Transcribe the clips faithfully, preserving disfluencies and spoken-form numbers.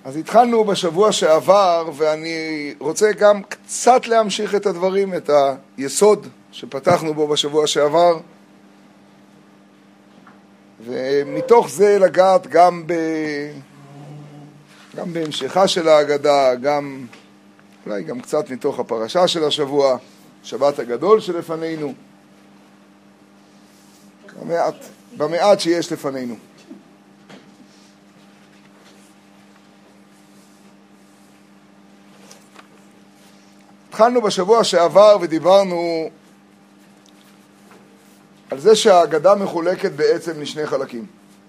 אז התחלנו בשבוע שעבר, ואני רוצה גם קצת להמשיך את הדברים, את היסוד שפתחנו בו בשבוע שעבר, ומתוך זה לגעת גם, ב... גם בהמשכה של ההגדה, גם, אולי גם קצת מתוך הפרשה של השבוע, שבת הגדול שלפנינו, במעט, במעט שיש לפנינו. התחלנו בשבוע שעבר ודיברנו על זה שההגדה מחולקת בעצם לשני חלקים.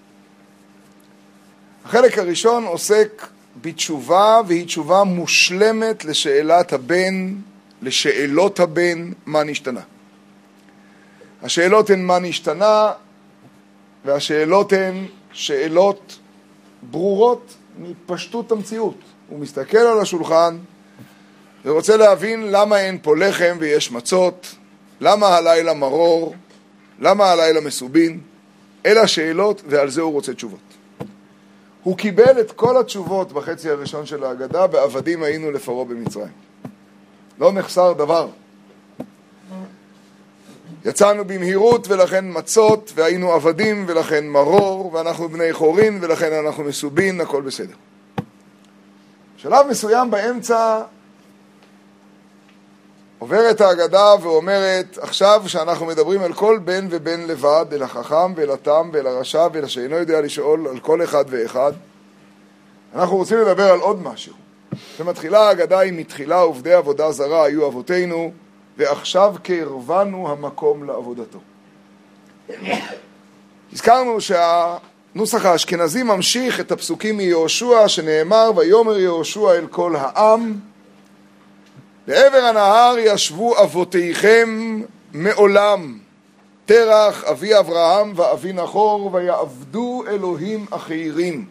החלק הראשון עוסק בתשובה, והיא תשובה מושלמת לשאלת הבן, לשאלות הבן, מה נשתנה. השאלות הן מה נשתנה, והשאלות הן שאלות ברורות מפשטות המציאות. הוא מסתכל על השולחן ורוצה להבין למה אין פה לחם ויש מצות, למה הלילה מרור, למה הלילה מסובין. אלה השאלות, ועל זה הוא רוצה תשובות. הוא קיבל את כל התשובות בחצי הראשון של ההגדה, בעבדים היינו לפרעה במצרים. לא נחסר דבר. יצאנו במהירות ולכן מצות, והיינו עבדים ולכן מרור, ואנחנו בני חורין ולכן אנחנו מסובין, הכל בסדר. שלב מסוים באמצע עוברת ההגדה ואומרת, עכשיו שאנחנו מדברים על כל בן ובן לבד, אל החכם ואל התם ואל הרשע ואל שאינו יודע לשאול על כל אחד ואחד, אנחנו רוצים לדבר על עוד משהו. ומתחילה ההגדה היא מתחילה עובדי עבודה זרה היו אבותינו, ועכשיו קרבנו המקום לעבודתו. הזכרנו שהנוסח האשכנזי ממשיך את הפסוקים מיהושע שנאמר, ויאמר יהושע אל כל העם, לעבר הנהר ישבו אבותיכם מעולם, תרח אבי אברהם ואבי נחור, ויעבדו אלוהים אחרים.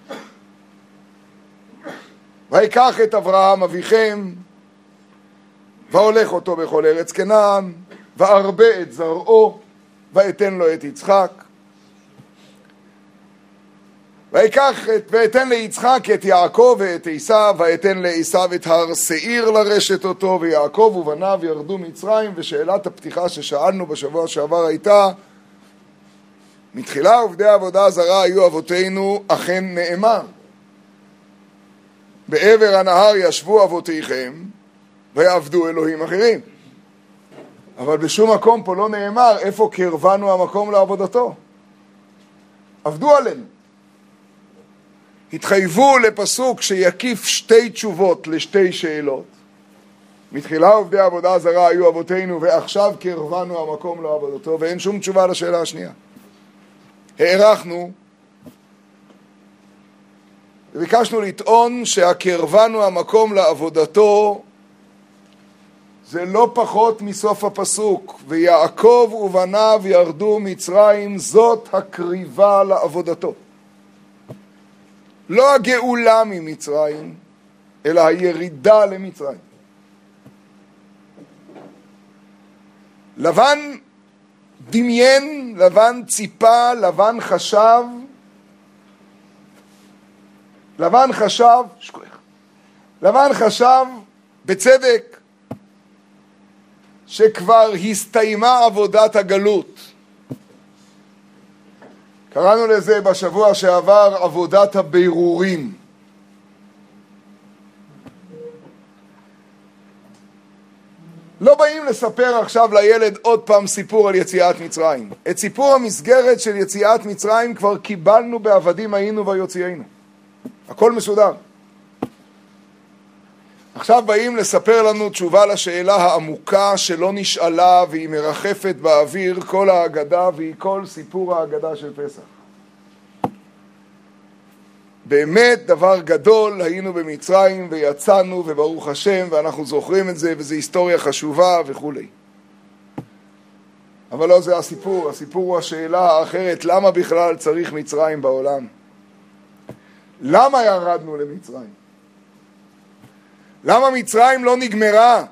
ויקח את אברהם אביכם, והולך אותו בכל ארץ כנען, וארבה את זרעו, ואתן לו את יצחק. ויקח את, ואתן ליצחק את יעקב ואת עשיו, ואתן לעשיו את הר שעיר לרשת אותו, ויעקב ובניו ירדו מצרים. ושאלת הפתיחה ששאלנו בשבוע שעבר הייתה, מתחילה עובדי עבודה זרה היו אבותינו, אכן נאמר, בעבר הנהר ישבו אבותיכם, ויעבדו אלוהים אחרים. אבל בשום מקום פה לא נאמר איפה קרבנו המקום לעבודתו. עבדו עלינו. התחייבו לפסוק שיקיף שתי תשובות לשתי שאלות. מתחילה עובדי עבודה זרה היו אבותינו, ועכשיו קרבנו המקום לעבודתו, ואין שום תשובה לשאלה השנייה. הערכנו וביקשנו לטעון שהקרבנו המקום לעבודתו זה לא פחות מסוף הפסוק, ויעקב ובניו ירדו מצרים, זאת הקריבה לעבודתו. לא הגאולה ממצרים, אלא הירידה למצרים. לבן דמיין, לבן ציפה, לבן חשב, לבן חשב, שכוח. לבן חשב בצדק שכבר הסתיימה עבודת הגלות. קראנו לזה בשבוע שעבר עבודת הבירורים. לא באים לספר עכשיו לילד עוד פעם סיפור על יציאת מצרים. את סיפור המסגרת של יציאת מצרים כבר קיבלנו בעבדים היינו ויוציאנו. הכל מסודר. עכשיו באים לספר לנו תשובה לשאלה העמוקה שלא נשאלה והיא מרחפת באוויר כל ההגדה והיא כל סיפור ההגדה של פסח. באמת דבר גדול, היינו במצרים ויצאנו וברוך השם ואנחנו זוכרים את זה וזו היסטוריה חשובה וכו'. אבל לא זה הסיפור, הסיפור הוא השאלה האחרת, למה בכלל צריך מצרים בעולם? למה ירדנו למצרים? למה מצרים לא נגמרה?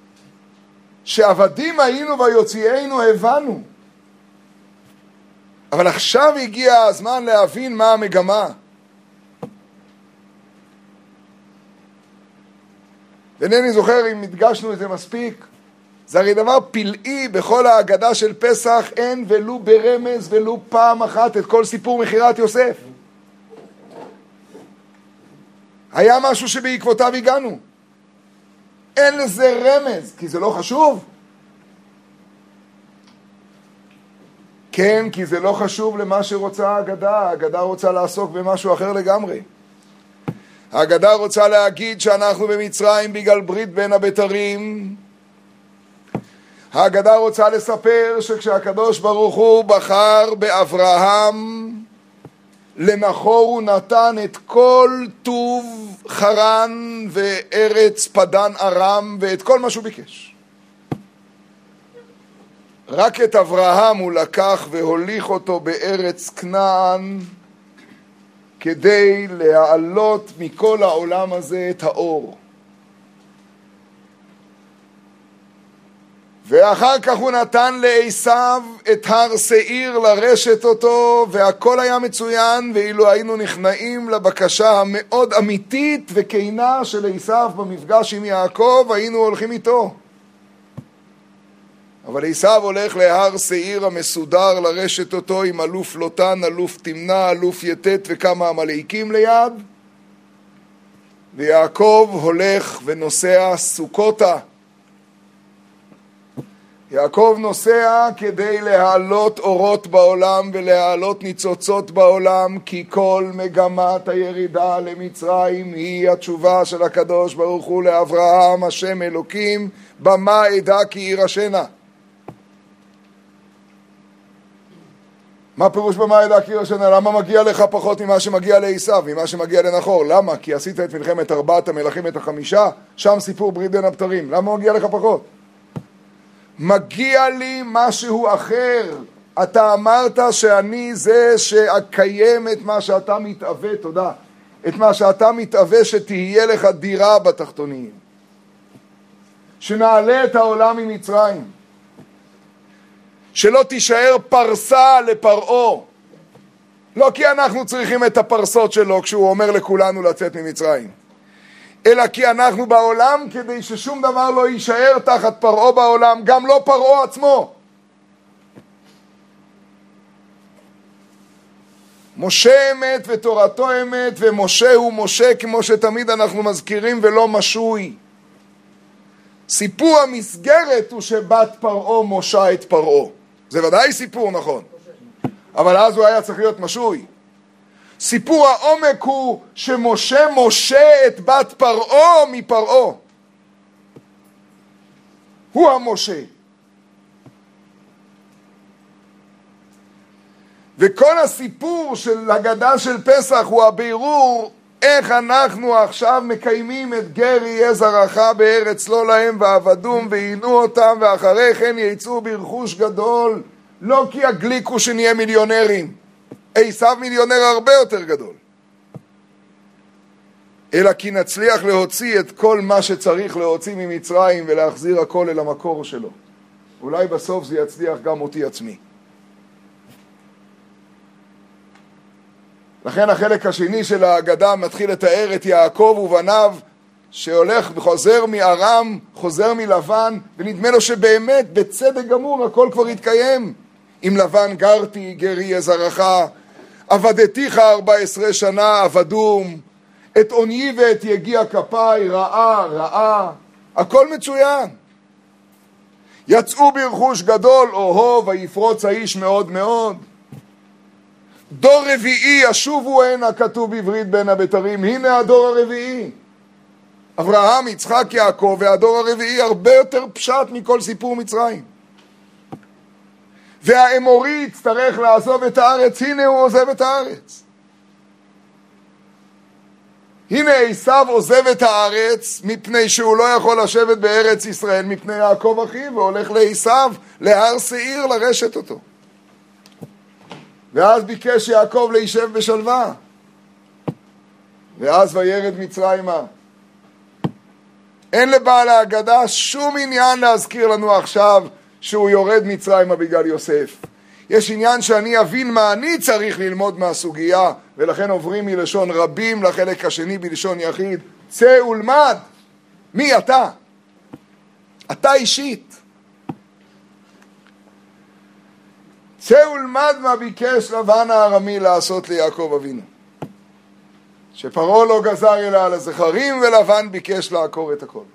שעבדים היינו ויוציאנו הבנו. אבל עכשיו הגיע הזמן להבין מה המגמה. ואינני זוכר אם הדגשנו את זה מספיק. זה הרי דבר פלאי בכל ההגדה של פסח, אין ולו ברמז ולו פעם אחת את כל סיפור מחירת יוסף. היה משהו שבעקבותיו הגענו. אין לזה רמז, כי זה לא חשוב. כן, כי זה לא חשוב למה שרוצה ההגדה. ההגדה רוצה לעסוק במשהו אחר לגמרי. ההגדה רוצה להגיד שאנחנו במצרים בגלל ברית בין הבתרים. ההגדה רוצה לספר שכשהקדוש ברוך הוא בחר באברהם, לנחור הוא נתן את כל טוב חרן וארץ פדן ארם ואת כל מה שהוא ביקש. רק את אברהם הוא לקח והוליך אותו בארץ כנען כדי להעלות מכל העולם הזה את האור. ואחר כך הוא נתן לעשיו את הר שעיר לרשת אותו, והכל היה מצוין, ואילו היינו נכנעים לבקשה המאוד אמיתית וכנה של עשיו במפגש עם יעקב, היינו הולכים איתו. אבל עשיו הולך להר שעיר המסודר לרשת אותו עם אלוף לוטן, אלוף תמנה, אלוף יתת וכמה המלאיקים ליד, ויעקב הולך ונוסע סוכותה. יעקב נוסע כדי להעלות אורות בעולם ולהעלות ניצוצות בעולם, כי כל מגמת הירידה למצרים היא התשובה של הקדוש ברוך הוא לאברהם, השם אלוקים, במה עדה כי ירשנה. מה פירוש במה עדה כי ירשנה? למה מגיע לך פחות ממה שמגיע לעשיו, ממה שמגיע לנחור? למה? כי עשית את מלחמת ארבעת המלכים את החמישה, שם סיפור ברית בין הבתרים. למה מגיע לך פחות? מגיע לי משהו אחר. אתה אמרת שאני זה שאקיים את מה שאתה מתאווה, תודה, את מה שאתה מתאווה שתהיה לך דירה בתחתונים, שנעלה את העולם ממצרים, שלא תישאר פרסה לפרעה, לא כי אנחנו צריכים את הפרסות שלו כשהוא אומר לכולנו לצאת ממצרים, אלא כי אנחנו בעולם כדי ששום דבר לא יישאר תחת פרעה בעולם, גם לא פרעה עצמו. משה אמת ותורתו אמת, ומשה הוא משה כמו שתמיד אנחנו מזכירים ולא משוי. סיפור המסגרת הוא שבת פרעה משה את פרעה. זה ודאי סיפור נכון, אבל אז הוא היה צריך להיות משוי. סיפור העומק הוא שמשה משה את בת פרעה מפרעה. הוא המשה. וכל הסיפור של הגדה של פסח הוא הבירור איך אנחנו עכשיו מקיימים את גר יהיה זרעך בארץ לא להם ועבדום ועינו אותם, ואחרי כן יצאו ברכוש גדול, לא כי יגליקו שנהיה מיליונרים, עשיו מיליונר הרבה יותר גדול, אלא כי נצליח להוציא את כל מה שצריך להוציא ממצרים ולהחזיר הכל אל המקור שלו. אולי בסוף זה יצליח גם אותי עצמי. לכן החלק השני של ההגדה מתחיל לתאר את יעקב ובניו שהולך וחוזר מארם, חוזר מלבן, ונדמה לו שבאמת בצדק גמור הכל כבר התקיים. עם לבן גרתי, גר יהיה זרעך, עבדתיך ארבע עשרה שנה, עבדום, את עוניי ואת יגיע כפיי, רעה, רעה, הכל מצוין. יצאו ברכוש גדול, אוהו, ויפרוץ האיש מאוד מאוד. דור רביעי, ישובו הנה, כתוב בברית בין הבתרים, הנה הדור הרביעי. אברהם, יצחק, יעקב, והדור הרביעי הרבה יותר פשט מכל סיפור מצרים. והאמורי יצטרך לעזוב את הארץ, הנה הוא עוזב את הארץ. הנה עשיו עוזב את הארץ מפני שהוא לא יכול לשבת בארץ ישראל מפני יעקב אחיו, והולך לעשיו להר שעיר לרשת אותו. ואז ביקש יעקב להישב בשלווה, ואז וירד מצרימה. אין לבעל ההגדה שום עניין להזכיר לנו עכשיו שהוא יורד מצרימה בגלל יוסף. יש עניין שאני אבין מה אני צריך ללמוד מהסוגיה, ולכן עוברים מלשון רבים לחלק השני בלשון יחיד. צא ולמד. מי אתה? אתה אישית. צא ולמד מה ביקש לבן הארמי לעשות ליעקב אבינו. שפרעה לא גזר אלא על הזכרים, ולבן ביקש לעקור את הכל.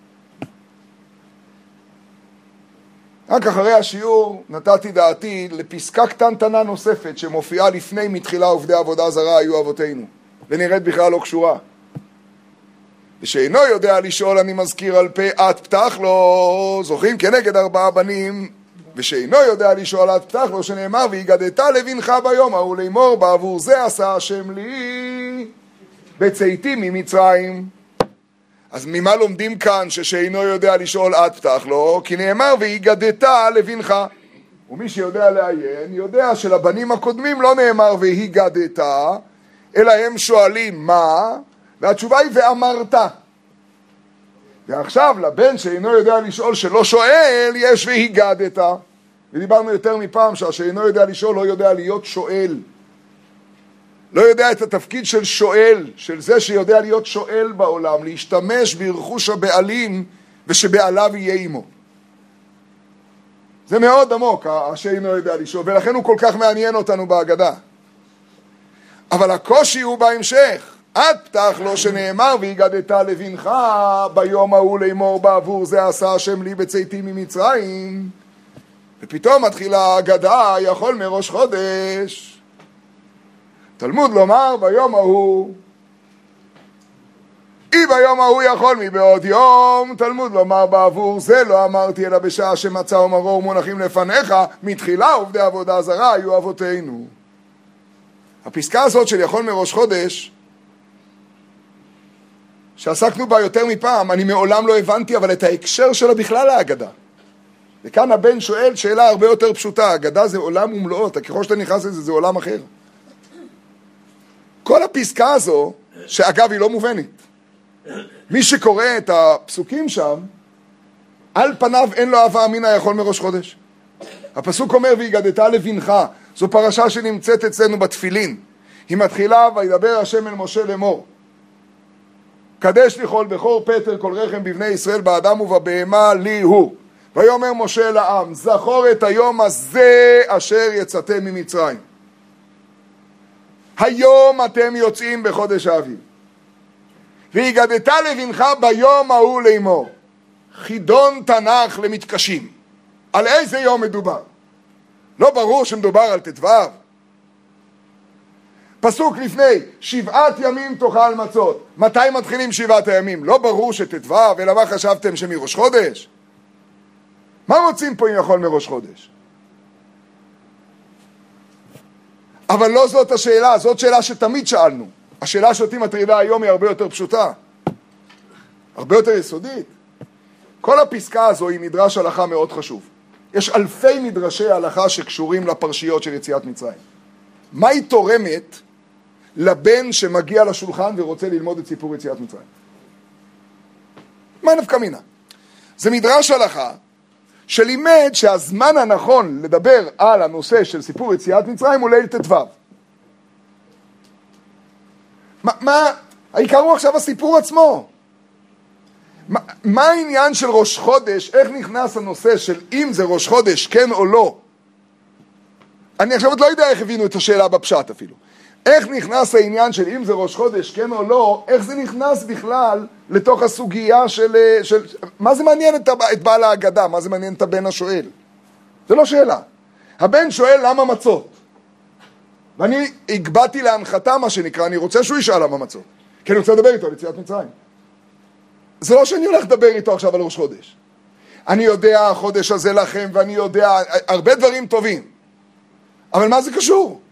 רק אחרי השיעור נתתי דעתי לפסקה קטנטנה נוספת שמופיעה לפני מתחילה עובדי עבודה זרה היו אבותינו, ונראית בכלל לא קשורה. ושאינו יודע לשאול אני מזכיר על פה את פתח לו, זוכרים כנגד ארבעה בנים, ושאינו יודע לשאול את פתח לו, שנאמר והגדת לבנך ביום ההוא לאמור בעבור זה עשה השם לי בצאתי ממצרים. אז ממה לומדים כאן ששאינו יודע לשאול עד פתח לו? כי נאמר והגדת לבנך. ומי שיודע לעיין יודע שלבנים הקודמים לא נאמר והגדת, אלא הם שואלים מה, והתשובה היא ואמרת. ועכשיו לבן שאינו יודע לשאול שלא שואל יש והגדת. ודיברנו יותר מפעם שהשאינו יודע לשאול לא יודע להיות שואל, לא יודע את התפקיד של שואל, של זה שיודע להיות שואל בעולם, להשתמש ברכוש הבעלים ושבעליו יהיה עמו. זה מאוד עמוק, השאינו יודע לשאול, ולכן הוא כל כך מעניין אותנו בהגדה. אבל הקושי הוא בהמשך. עד פתח לו שנאמר והגדת לבנך ביום ההוא לאמור בעבור זה עשה השם לי בצאתי ממצרים. ופתאום מתחילה ההגדה יכול מראש חודש. תלמוד לומר ביום ההוא, אי ביום ההוא יכול מבעוד יום, תלמוד לומר בעבור זה לא אמרתי אלא בשעה שמצא ומרור מונחים לפניך, מתחילה עובדי עבודה זרה היו אבותינו. הפסקה הזאת של יכול מראש חודש, שעסקנו בה יותר מפעם, אני מעולם לא הבנתי אבל את ההקשר שלה בכלל להגדה. וכאן הבן שואל שאלה הרבה יותר פשוטה, הגדה זה עולם ומלואות, ככל שאתה נכנס לזה זה עולם אחר. כל הפסקה הזו, שאגב היא לא מובנת, מי שקורא את הפסוקים שם, על פניו אין לו הווה אמינא יכול מראש חודש. הפסוק אומר והגדת לבנך, זו פרשה שנמצאת אצלנו בתפילין. היא מתחילה וידבר השם אל משה לאמור, קדש לי כל בכור פטר כל רחם בבני ישראל באדם ובבהמה לי הוא. ויאמר משה לעם, זכור את היום הזה אשר יצאתם ממצרים. היום אתם יוצאים בחודש האביב. והגדת לבנך ביום ההוא לאמור. חידון תנ"ך למתקשים. על איזה יום מדובר? לא ברור שמדובר על ט"ו. פסוק לפני, שבעת ימים תאכל מצות. מתי מתחילים שבעת הימים? לא ברור שט"ו, אלא מה חשבתם שמראש חודש? מה רוצים פה אם יכול מראש חודש? אבל לא זאת השאלה, זאת שאלה שתמיד שאלנו. השאלה שאותי מטרידה היום היא הרבה יותר פשוטה, הרבה יותר יסודית. כל הפסקה הזו היא מדרש הלכה מאוד חשוב. יש אלפי מדרשי הלכה שקשורים לפרשיות של יציאת מצרים. מה היא תורמת לבן שמגיע לשולחן ורוצה ללמוד את סיפור יציאת מצרים? מה נפקא מינה? זה מדרש הלכה שלימד שהזמן הנכון לדבר על הנושא של סיפור יציאת מצרים הוא ליל ט"ו. מה, מה, העיקר הוא עכשיו הסיפור עצמו. מה, מה העניין של ראש חודש? איך נכנס הנושא של אם זה ראש חודש, כן או לא? אני עכשיו עוד לא יודע איך הבינו את השאלה בפשט אפילו. איך נכנס העניין של אם זה ראש חודש, כן או לא, איך זה נכנס בכלל לתוך הסוגיה של... של מה זה מעניין את, את בעל ההגדה? מה זה מעניין את הבן השואל? זה לא שאלה. הבן שואל למה מצות. ואני הגבתי להנחתה מה שנקרא, אני רוצה שהוא ישאל למה מצות. כי אני רוצה לדבר איתו על יציאת מצרים. זה לא שאני הולך לדבר איתו עכשיו על ראש חודש. אני יודע החודש הזה לכם, ואני יודע הרבה דברים טובים. אבל מה זה קשור?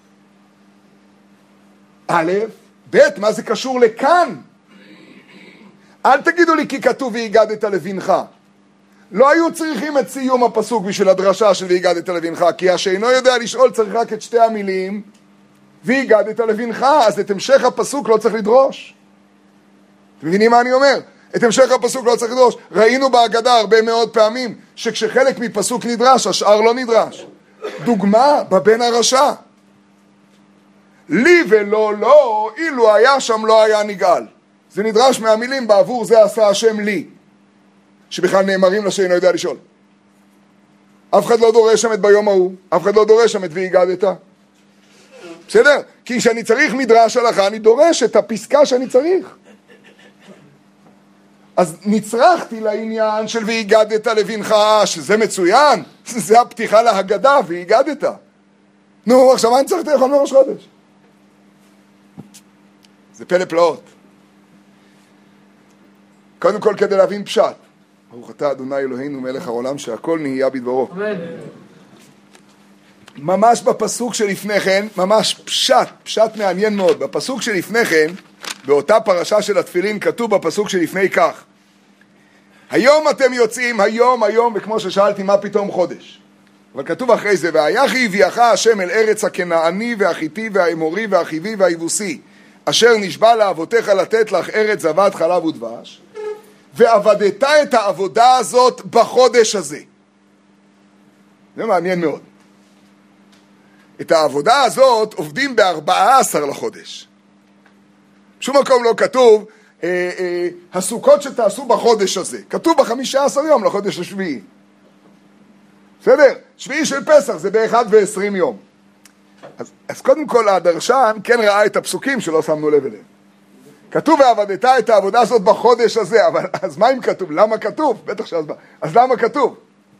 א', ב', מה זה קשור לכאן? אל תגידו לי כי כתוב והגדת לבנך. לא היו צריכים את סיום הפסוק בשביל הדרשה של והגדת לבנך, כי השאינו יודע לשאול צריך רק את שתי המילים והגדת לבנך, אז את המשך הפסוק לא צריך לדרוש. אתם מבינים מה אני אומר? את המשך הפסוק לא צריך לדרוש. ראינו בהגדה הרבה מאוד פעמים שכשחלק מפסוק נדרש, השאר לא נדרש. דוגמה בבן הרשע. לי ולא לא, אילו היה שם לא היה נגאל. זה נדרש מהמילים בעבור זה עשה השם לי, שבכלל נאמרים לה שאינו יודע לשאול. אף אחד לא דורש שם את ביום ההוא, אף אחד לא דורש שם את והגדת. בסדר? כי כשאני צריך מדרש הלכה, אני דורש את הפסקה שאני צריך. אז נצרכתי לעניין של והגדת לבנך, שזה מצוין, זה הפתיחה להגדה, והגדת. נו, עכשיו אני צריך לאכול מראש חודש. זה פלא פלאות. קודם כל כדי להבין פשט. ברוך אתה אדוני אלוהינו מלך העולם שהכל נהיה בדברו. אמן. ממש בפסוק שלפני כן, ממש פשט, פשט מעניין מאוד. בפסוק שלפני כן, באותה פרשה של התפילין, כתוב בפסוק שלפני כך. היום אתם יוצאים, היום, היום, וכמו ששאלתי מה פתאום חודש. אבל כתוב אחרי זה, והיחי הביאך השם אל ארץ הכנעני והחיתי והאמורי והחיבי והיבוסי, אשר נשבע לאבותיך לתת לך ארץ זבת חלב ודבש, ועבדת את העבודה הזאת בחודש הזה. זה מעניין מאוד. את העבודה הזאת עובדים בארבעה עשר לחודש. שום מקום לא כתוב, אה, אה, הסוכות שתעשו בחודש הזה. כתוב בחמישה עשר יום לחודש השביעי. בסדר? שביעי של פסח זה באחד ועשרים יום. אז, אז קודם כל הדרשן כן ראה את הפסוקים שלא שמנו לב אליהם. כתוב ועבדת את העבודה הזאת בחודש הזה, אבל אז מה אם כתוב? למה כתוב? בטח שאז בא. אז למה כתוב?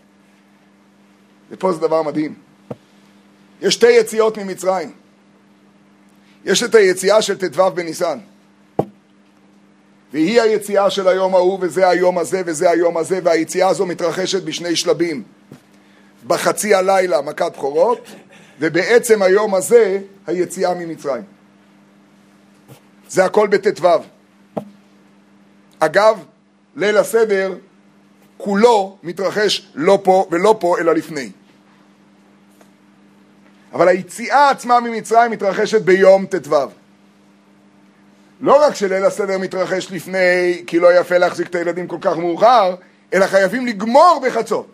ופה זה דבר מדהים. יש שתי יציאות ממצרים. יש את היציאה של תתוו בניסן. והיא היציאה של היום ההוא, וזה היום הזה, וזה היום הזה, והיציאה הזו מתרחשת בשני שלבים. בחצי הלילה מכת בכורות, ובעצם היום הזה היציאה ממצרים. זה הכל בתתוו. אגב, ליל הסדר כולו מתרחש לא פה ולא פה אלא לפני. אבל היציאה עצמה ממצרים מתרחשת ביום תתוו. לא רק שליל הסדר מתרחש לפני, כי לא יפה להחזיק את הילדים כל כך מאוחר, אלא חייבים לגמור בחצות.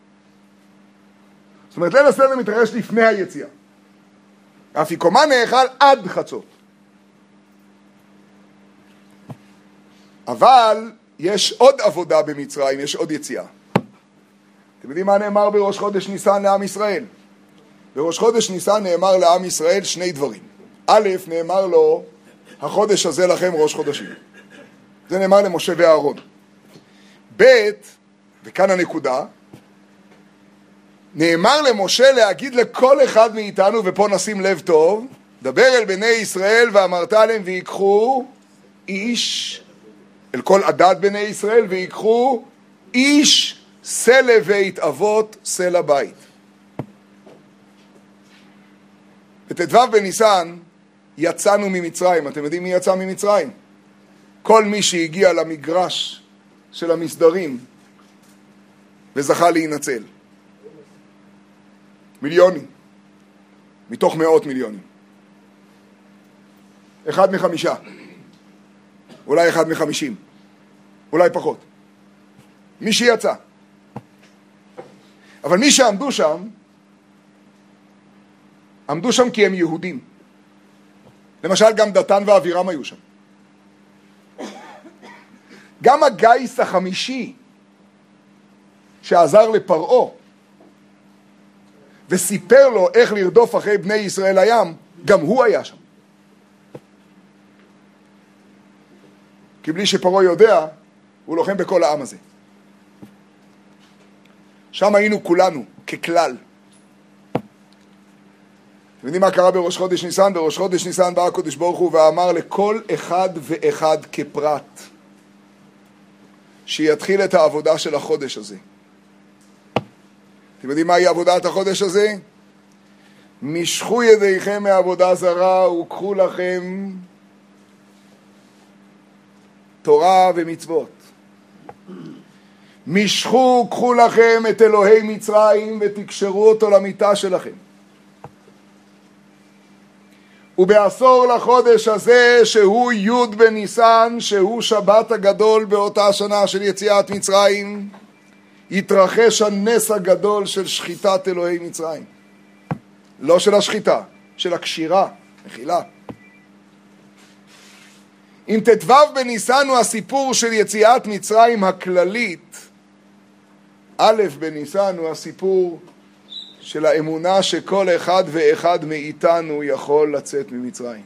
זאת אומרת, ליל הסדר מתרחש לפני היציאה. האפיקומן נאכל עד חצות. אבל יש עוד עבודה במצרים, יש עוד יציאה. אתם יודעים מה נאמר בראש חודש ניסן לעם ישראל? בראש חודש ניסן נאמר לעם ישראל שני דברים. א', נאמר לו, החודש הזה לכם ראש חודשים. זה נאמר למשה ואהרון. ב', וכאן הנקודה, נאמר למשה להגיד לכל אחד מאיתנו, ופה נשים לב טוב, דבר אל בני ישראל ואמרת להם ויקחו איש, אל כל עדת בני ישראל, ויקחו איש סלע בית אבות סלע בית. בתתוו בניסן יצאנו ממצרים. אתם יודעים מי יצא ממצרים? כל מי שהגיע למגרש של המסדרים וזכה להינצל. מיליונים. מתוך מאות מיליונים. אחד מחמישה. אולי אחד מחמישים. אולי פחות. מי שיצא. אבל מי שעמדו שם, עמדו שם כי הם יהודים. למשל גם דתן ואבירם היו שם. גם הגייס החמישי שעזר לפרעה וסיפר לו איך לרדוף אחרי בני ישראל הים, גם הוא היה שם. כי בלי שפרעה יודע, הוא לוחם בכל העם הזה. שם היינו כולנו, ככלל. אתם יודעים מה קרה בראש חודש ניסן? בראש חודש ניסן בא הקדוש ברוך הוא ואמר לכל אחד ואחד כפרט שיתחיל את העבודה של החודש הזה. אתם יודעים מהי עבודת החודש הזה? משכו ידיכם מעבודה זרה וקחו לכם תורה ומצוות. משכו, קחו לכם את אלוהי מצרים ותקשרו אותו למיטה שלכם. ובעשור לחודש הזה, שהוא י' בניסן, שהוא שבת הגדול באותה שנה של יציאת מצרים, יתרחש הנס הגדול של שחיטת אלוהי מצרים. לא של השחיטה, של הקשירה, מחילה. אם תתוו בניסן הוא הסיפור של יציאת מצרים הכללית, א' בניסן הוא הסיפור של האמונה שכל אחד ואחד מאיתנו יכול לצאת ממצרים.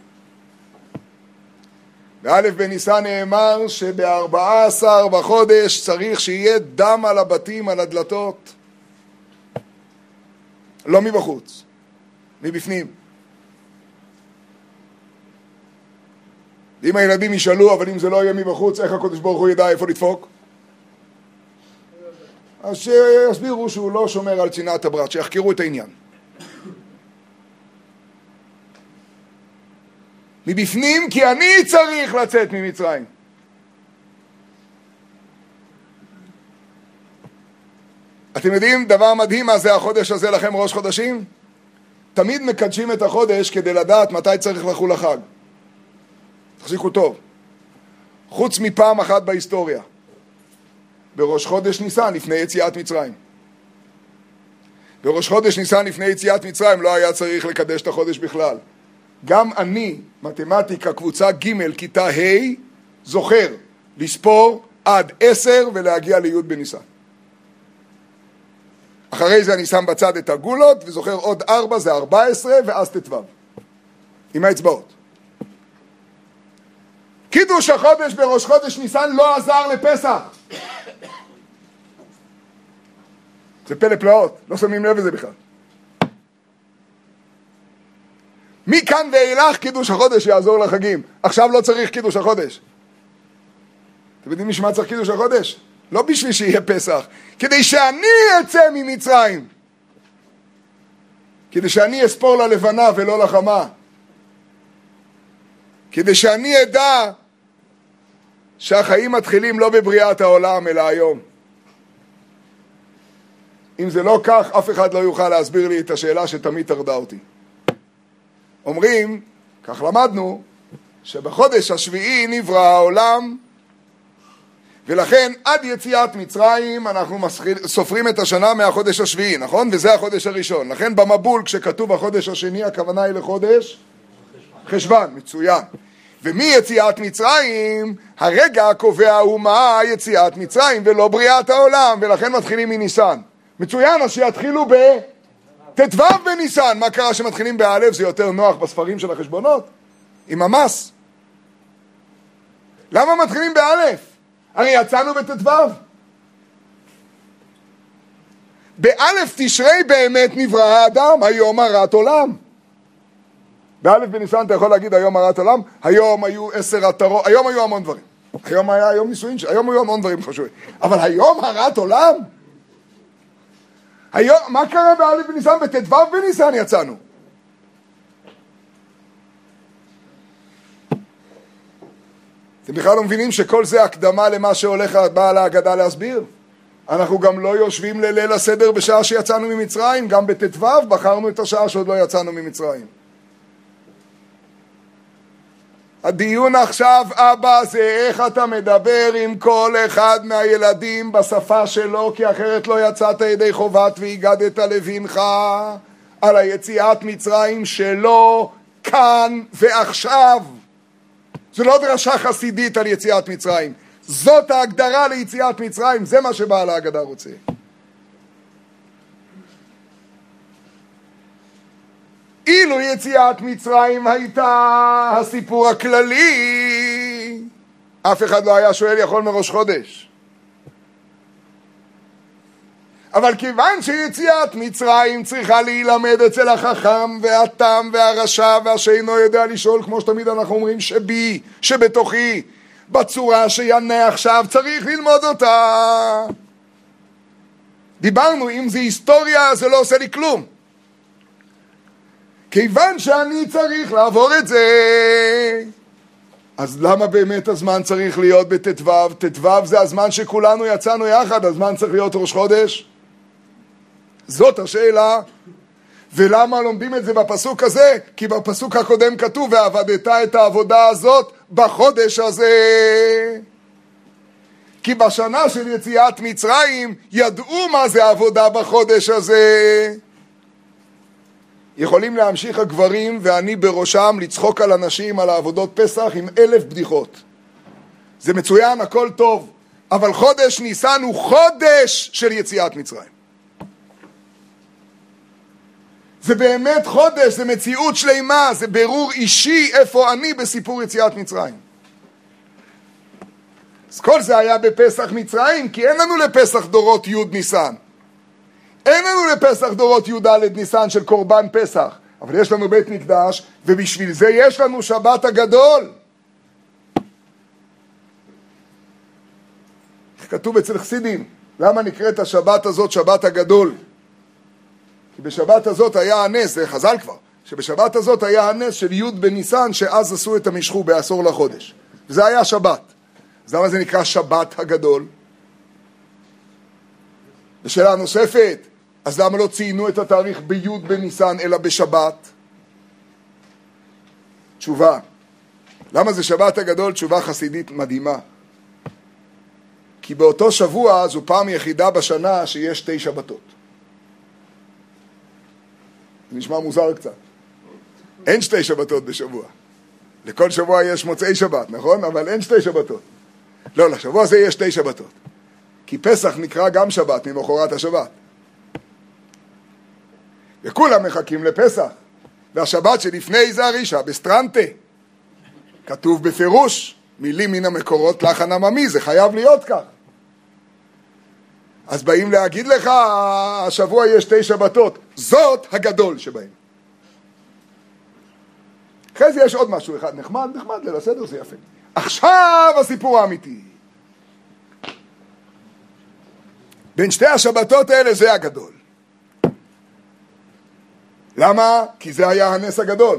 באלף בניסן נאמר שבארבעה עשר בחודש צריך שיהיה דם על הבתים, על הדלתות. לא מבחוץ, מבפנים. אם הילדים ישאלו, אבל אם זה לא יהיה מבחוץ, איך הקדוש ברוך הוא ידע איפה לדפוק? אז שיסבירו שהוא לא שומר על צנעת הפרט, שיחקרו את העניין. מבפנים, כי אני צריך לצאת ממצרים. אתם יודעים דבר מדהים מה זה החודש הזה לכם ראש חודשים? תמיד מקדשים את החודש כדי לדעת מתי צריך לחול החג. תחזיקו טוב. חוץ מפעם אחת בהיסטוריה. בראש חודש ניסן לפני יציאת מצרים. בראש חודש ניסן לפני יציאת מצרים לא היה צריך לקדש את החודש בכלל. גם אני, מתמטיקה, קבוצה ג' כיתה ה', זוכר לספור עד עשר ולהגיע לי' בניסן. אחרי זה אני שם בצד את הגולות וזוכר עוד ארבע, זה ארבע עשרה ואז תתוו. עם האצבעות. קידוש החודש בראש חודש ניסן לא עזר לפסח. זה פלא פלאות, לא שמים לב לזה בכלל. מכאן ואילך קידוש החודש יעזור לחגים. עכשיו לא צריך קידוש החודש. אתם יודעים משמע צריך קידוש החודש? לא בשביל שיהיה פסח, כדי שאני אצא ממצרים. כדי שאני אספור ללבנה ולא לחמה. כדי שאני אדע שהחיים מתחילים לא בבריאת העולם אלא היום. אם זה לא כך, אף אחד לא יוכל להסביר לי את השאלה שתמיד תרדה אותי. אומרים, כך למדנו, שבחודש השביעי נברא העולם, ולכן עד יציאת מצרים אנחנו סופרים את השנה מהחודש השביעי, נכון? וזה החודש הראשון. לכן במבול כשכתוב החודש השני, הכוונה היא לחודש חשבן, מצוין. ומיציאת מצרים, הרגע הקובע הוא מה יציאת מצרים ולא בריאת העולם, ולכן מתחילים מניסן. מצוין, אז שיתחילו בתתוו בניסן. מה קרה שמתחילים באלף? זה יותר נוח בספרים של החשבונות, עם המס. למה מתחילים באלף? הרי יצאנו בתתוו. באלף תשרי באמת נברא האדם, היום הרת עולם. באלף בניסן אתה יכול להגיד היום הרת עולם, היום היו עשר עטרות, היום היו המון דברים. היום היה היום נישואין, היום היו המון דברים חשובים. אבל היום הרת עולם? היום, מה קרה באלף בניסן? בתתוו בניסן יצאנו. אתם בכלל לא מבינים שכל זה הקדמה למה שהולך בעל ההגדה להסביר? אנחנו גם לא יושבים לליל הסדר בשעה שיצאנו ממצרים, גם בתתוו בחרנו את השעה שעוד לא יצאנו ממצרים. הדיון עכשיו, אבא, זה איך אתה מדבר עם כל אחד מהילדים בשפה שלו, כי אחרת לא יצאת ידי חובת והגדת לבינך על היציאת מצרים שלו כאן ועכשיו. זו לא דרשה חסידית על יציאת מצרים. זאת ההגדרה ליציאת מצרים, זה מה שבעל ההגדה רוצה. אילו יציאת מצרים הייתה הסיפור הכללי, אף אחד לא היה שואל יכול מראש חודש. אבל כיוון שיציאת מצרים צריכה להילמד אצל החכם והתם והרשע והשאינו יודע לשאול, כמו שתמיד אנחנו אומרים שבי, שבתוכי, בצורה שיענה עכשיו, צריך ללמוד אותה. דיברנו, אם זה היסטוריה זה לא עושה לי כלום. כיוון שאני צריך לעבור את זה, אז למה באמת הזמן צריך להיות בתתוו? תתוו זה הזמן שכולנו יצאנו יחד, הזמן צריך להיות ראש חודש? זאת השאלה. ולמה לומדים את זה בפסוק הזה? כי בפסוק הקודם כתוב, ועבדת את העבודה הזאת בחודש הזה. כי בשנה של יציאת מצרים ידעו מה זה עבודה בחודש הזה. יכולים להמשיך הגברים ואני בראשם לצחוק על אנשים על העבודות פסח עם אלף בדיחות. זה מצוין, הכל טוב, אבל חודש ניסן הוא חודש של יציאת מצרים. זה באמת חודש, זה מציאות שלמה, זה ברור אישי איפה אני בסיפור יציאת מצרים. אז כל זה היה בפסח מצרים, כי אין לנו לפסח דורות י' ניסן. אין לנו לפסח דורות י' ד' ניסן של קורבן פסח, אבל יש לנו בית מקדש, ובשביל זה יש לנו שבת הגדול. כתוב אצל חסידים, למה נקראת השבת הזאת שבת הגדול? כי בשבת הזאת היה הנס, זה חז"ל כבר, שבשבת הזאת היה הנס של י' בניסן, שאז עשו את המשחו בעשור לחודש. וזה היה שבת. אז למה זה נקרא שבת הגדול? ושאלה נוספת, אז למה לא ציינו את התאריך בי' בניסן אלא בשבת? תשובה. למה זה שבת הגדול? תשובה חסידית מדהימה. כי באותו שבוע זו פעם יחידה בשנה שיש שתי שבתות. זה נשמע מוזר קצת. אין שתי שבתות בשבוע. לכל שבוע יש מוצאי שבת, נכון? אבל אין שתי שבתות. לא, לשבוע הזה יש שתי שבתות. כי פסח נקרא גם שבת ממחרת השבת. וכולם מחכים לפסח. והשבת שלפני זה הרישה, בסטרנטה. כתוב בפירוש, מילים מן המקורות לחן עממי, זה חייב להיות כך. אז באים להגיד לך, השבוע יש שתי שבתות. זאת הגדול שבהם. אחרי זה יש עוד משהו אחד, נחמד, נחמד, ליל הסדר זה יפה. עכשיו הסיפור האמיתי. בין שתי השבתות האלה זה הגדול. למה? כי זה היה הנס הגדול.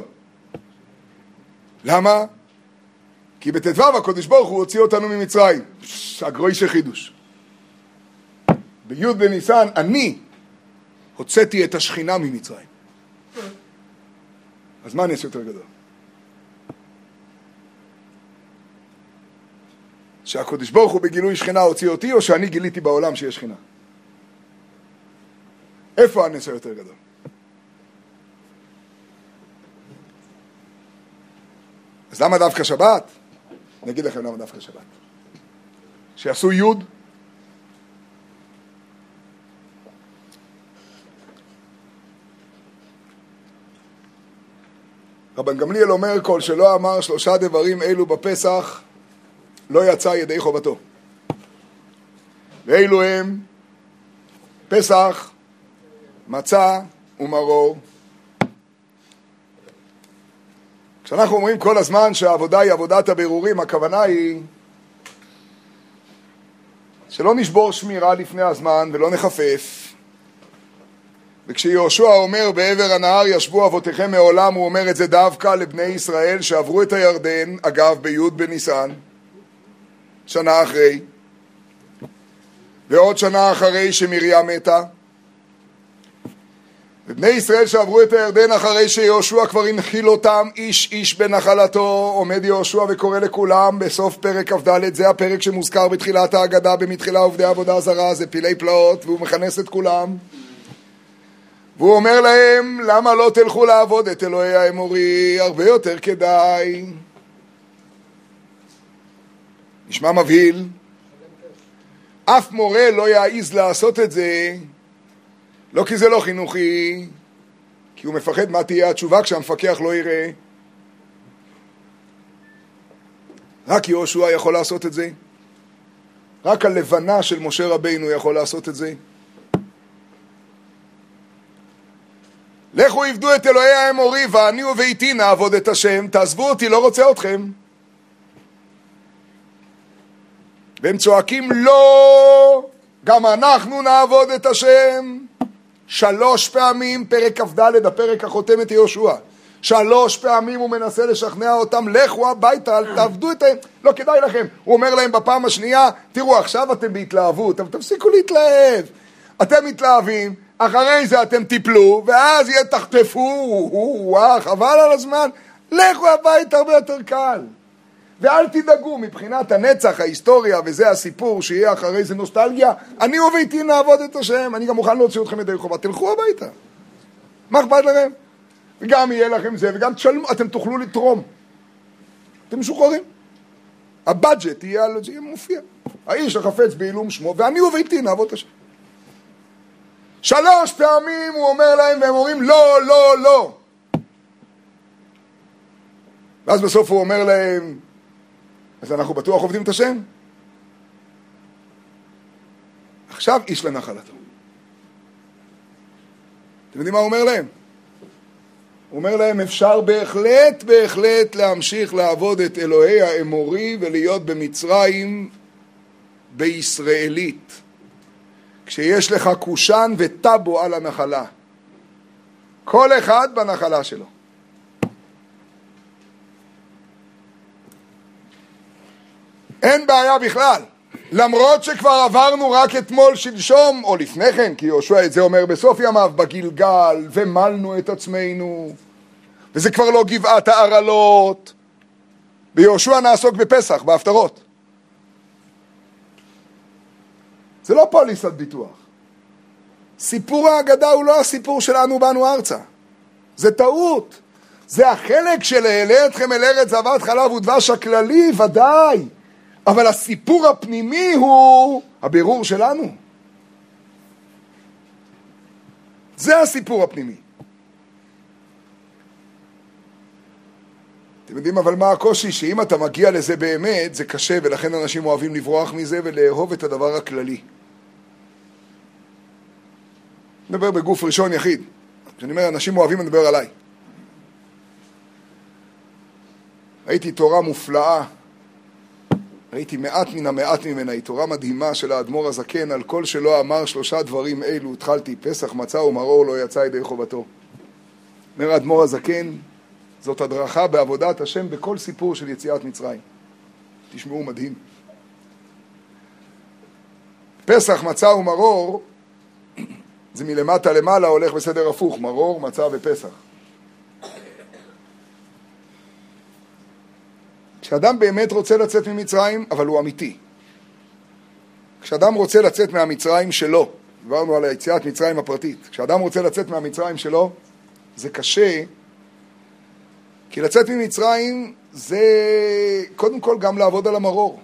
למה? כי בתדבב הקדוש ברוך הוא הוציא אותנו ממצרים. הגרוי שחידוש. בי' בניסן אני הוצאתי את השכינה ממצרים. אז מה נס יותר גדול? שהקדוש ברוך הוא בגילוי שכינה הוציא אותי, או שאני גיליתי בעולם שיש שכינה? איפה הנס היותר גדול? אז למה דווקא שבת? אני אגיד לכם למה דווקא שבת. שיעשו י' רבן גמליאל אומר, כל שלא אמר שלושה דברים אלו בפסח, לא יצא ידי חובתו. ואלו הם פסח, מצה ומרור. כשאנחנו אומרים כל הזמן שהעבודה היא עבודת הבירורים, הכוונה היא שלא נשבור שמירה לפני הזמן ולא נחפף. וכשיהושע אומר בעבר הנהר ישבו אבותיכם מעולם, הוא אומר את זה דווקא לבני ישראל שעברו את הירדן, אגב בי' בניסן, שנה אחרי, ועוד שנה אחרי שמרים מתה. ובני ישראל שעברו את הירדן אחרי שיהושע כבר הנחיל אותם איש איש בנחלתו, עומד יהושע וקורא לכולם בסוף פרק כ"ד, זה הפרק שמוזכר בתחילת ההגדה, במתחילה עובדי עבודה זרה, זה פילי פלאות, והוא מכנס את כולם. והוא אומר להם, למה לא תלכו לעבוד את אלוהי האמורי? הרבה יותר כדאי. נשמע מבהיל. אף מורה לא יעיז לעשות את זה, לא כי זה לא חינוכי, כי הוא מפחד מה תהיה התשובה כשהמפקח לא יראה. רק יהושע יכול לעשות את זה. רק הלבנה של משה רבינו יכול לעשות את זה. לכו עבדו את אלוהי האמורי ואני וביתי נעבוד את השם, תעזבו אותי, לא רוצה אתכם. והם צועקים לא, גם אנחנו נעבוד את השם. שלוש פעמים, פרק כ"ד, הפרק החותם את יהושע. שלוש פעמים הוא מנסה לשכנע אותם, לכו הביתה, תעבדו את הם, לא כדאי לכם. הוא אומר להם בפעם השנייה, תראו, עכשיו אתם בהתלהבות, אבל תפסיקו להתלהב. אתם מתלהבים, אחרי זה אתם תיפלו, ואז יהיה תחטפו, וואו, חבל על הזמן, לכו הביתה, הרבה יותר קל. ואל תדאגו, מבחינת הנצח, ההיסטוריה, וזה הסיפור שיהיה אחרי זה נוסטלגיה, אני וביתי נעבוד את השם, אני גם מוכן להוציא אתכם ידי חובה, תלכו הביתה. מה אכפת לכם? וגם יהיה לכם זה, וגם תשלמו, אתם תוכלו לתרום. אתם משוחררים. הבאג'ט יהיה, יהיה מופיע. האיש החפץ בעילום שמו, ואני וביתי נעבוד את השם. שלוש פעמים הוא אומר להם, והם אומרים לא, לא, לא. ואז בסוף הוא אומר להם, אז אנחנו בטוח עובדים את השם? עכשיו איש לנחלתו. אתם יודעים מה הוא אומר להם? הוא אומר להם, אפשר בהחלט, בהחלט להמשיך לעבוד את אלוהי האמורי ולהיות במצרים בישראלית. כשיש לך קושן וטאבו על הנחלה. כל אחד בנחלה שלו. אין בעיה בכלל. למרות שכבר עברנו רק אתמול שלשום, או לפני כן, כי יהושע את זה אומר בסוף ימיו, בגלגל, ומלנו את עצמנו, וזה כבר לא גבעת הערלות. ביהושע נעסוק בפסח, בהפטרות. זה לא פוליסת ביטוח. סיפור ההגדה הוא לא הסיפור שלנו באנו ארצה. זה טעות. זה החלק של העלה אתכם אל ארץ זבת חלב ודבש הכללי, ודאי. אבל הסיפור הפנימי הוא הבירור שלנו. זה הסיפור הפנימי. אתם יודעים אבל מה הקושי? שאם אתה מגיע לזה באמת, זה קשה, ולכן אנשים אוהבים לברוח מזה ולאהוב את הדבר הכללי. נדבר בגוף ראשון יחיד. כשאני אומר אנשים אוהבים, אני מדבר עליי. ראיתי תורה מופלאה, ראיתי מעט מן המעט ממנה, היא תורה מדהימה של האדמו"ר הזקן, על כל שלא אמר שלושה דברים אלו, התחלתי, פסח, מצה ומרור לא יצא ידי חובתו. אומר האדמו"ר הזקן, זאת הדרכה בעבודת השם בכל סיפור של יציאת מצרים. תשמעו, מדהים. פסח, מצה ומרור, זה מלמטה למעלה הולך בסדר הפוך, מרור, מצה ופסח. כשאדם באמת רוצה לצאת ממצרים, אבל הוא אמיתי. כשאדם רוצה לצאת מהמצרים שלו, דיברנו על היציאת מצרים הפרטית, כשאדם רוצה לצאת מהמצרים שלו, זה קשה, כי לצאת ממצרים זה קודם כל גם לעבוד על המרור.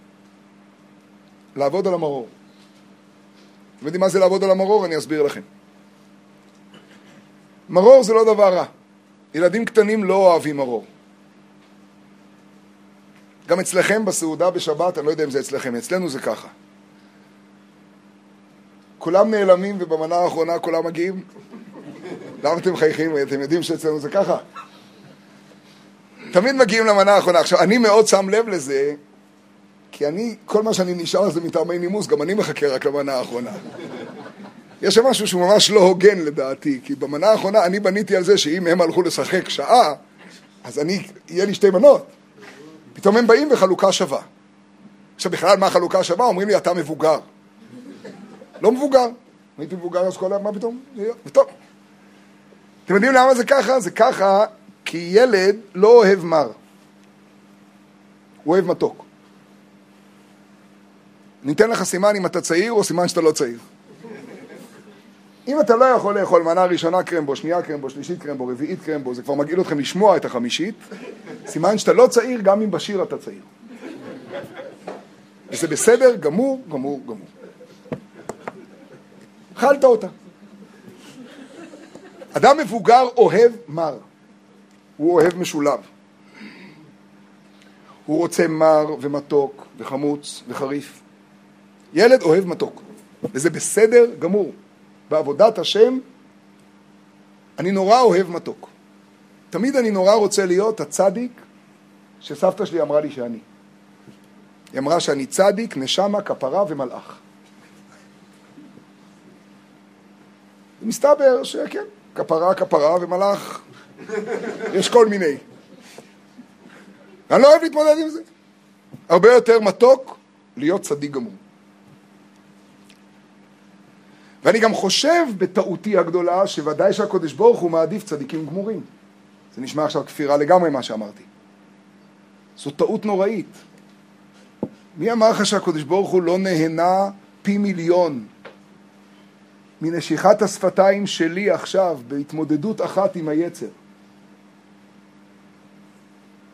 לעבוד על המרור. אתם יודעים מה זה לעבוד על המרור? אני אסביר לכם. מרור זה לא דבר רע. ילדים קטנים לא אוהבים מרור. גם אצלכם בסעודה בשבת, אני לא יודע אם זה אצלכם, אצלנו זה ככה. כולם נעלמים ובמנה האחרונה כולם מגיעים. למה אתם חייכים? אתם יודעים שאצלנו זה ככה? תמיד מגיעים למנה האחרונה. עכשיו, אני מאוד שם לב לזה, כי אני, כל מה שאני נשאר זה מטעמי נימוס, גם אני מחכה רק למנה האחרונה. יש שם משהו שהוא ממש לא הוגן לדעתי, כי במנה האחרונה אני בניתי על זה שאם הם הלכו לשחק שעה, אז אני, יהיה לי שתי מנות. פתאום הם באים וחלוקה שווה. עכשיו בכלל מה חלוקה שווה? אומרים לי אתה מבוגר. לא מבוגר. הייתי מבוגר אז כל מה פתאום? וטוב. אתם יודעים למה זה ככה? זה ככה כי ילד לא אוהב מר. הוא אוהב מתוק. ניתן לך סימן אם אתה צעיר או סימן שאתה לא צעיר. אם אתה לא יכול לאכול מנה ראשונה קרמבו, שנייה קרמבו, שלישית קרמבו, רביעית קרמבו, זה כבר מגעיל אתכם לשמוע את החמישית, סימן שאתה לא צעיר גם אם בשיר אתה צעיר. וזה בסדר, גמור, גמור, גמור. אכלת אותה. אדם מבוגר אוהב מר. הוא אוהב משולב. הוא רוצה מר ומתוק וחמוץ וחריף. ילד אוהב מתוק. וזה בסדר גמור. בעבודת השם, אני נורא אוהב מתוק. תמיד אני נורא רוצה להיות הצדיק שסבתא שלי אמרה לי שאני. היא אמרה שאני צדיק, נשמה, כפרה ומלאך. מסתבר שכן, כפרה, כפרה ומלאך. יש כל מיני. אני לא אוהב להתמודד עם זה. הרבה יותר מתוק להיות צדיק גמור. ואני גם חושב בטעותי הגדולה שוודאי שהקודש ברוך הוא מעדיף צדיקים גמורים. זה נשמע עכשיו כפירה לגמרי מה שאמרתי. זו טעות נוראית. מי אמר לך שהקודש ברוך הוא לא נהנה פי מיליון מנשיכת השפתיים שלי עכשיו בהתמודדות אחת עם היצר?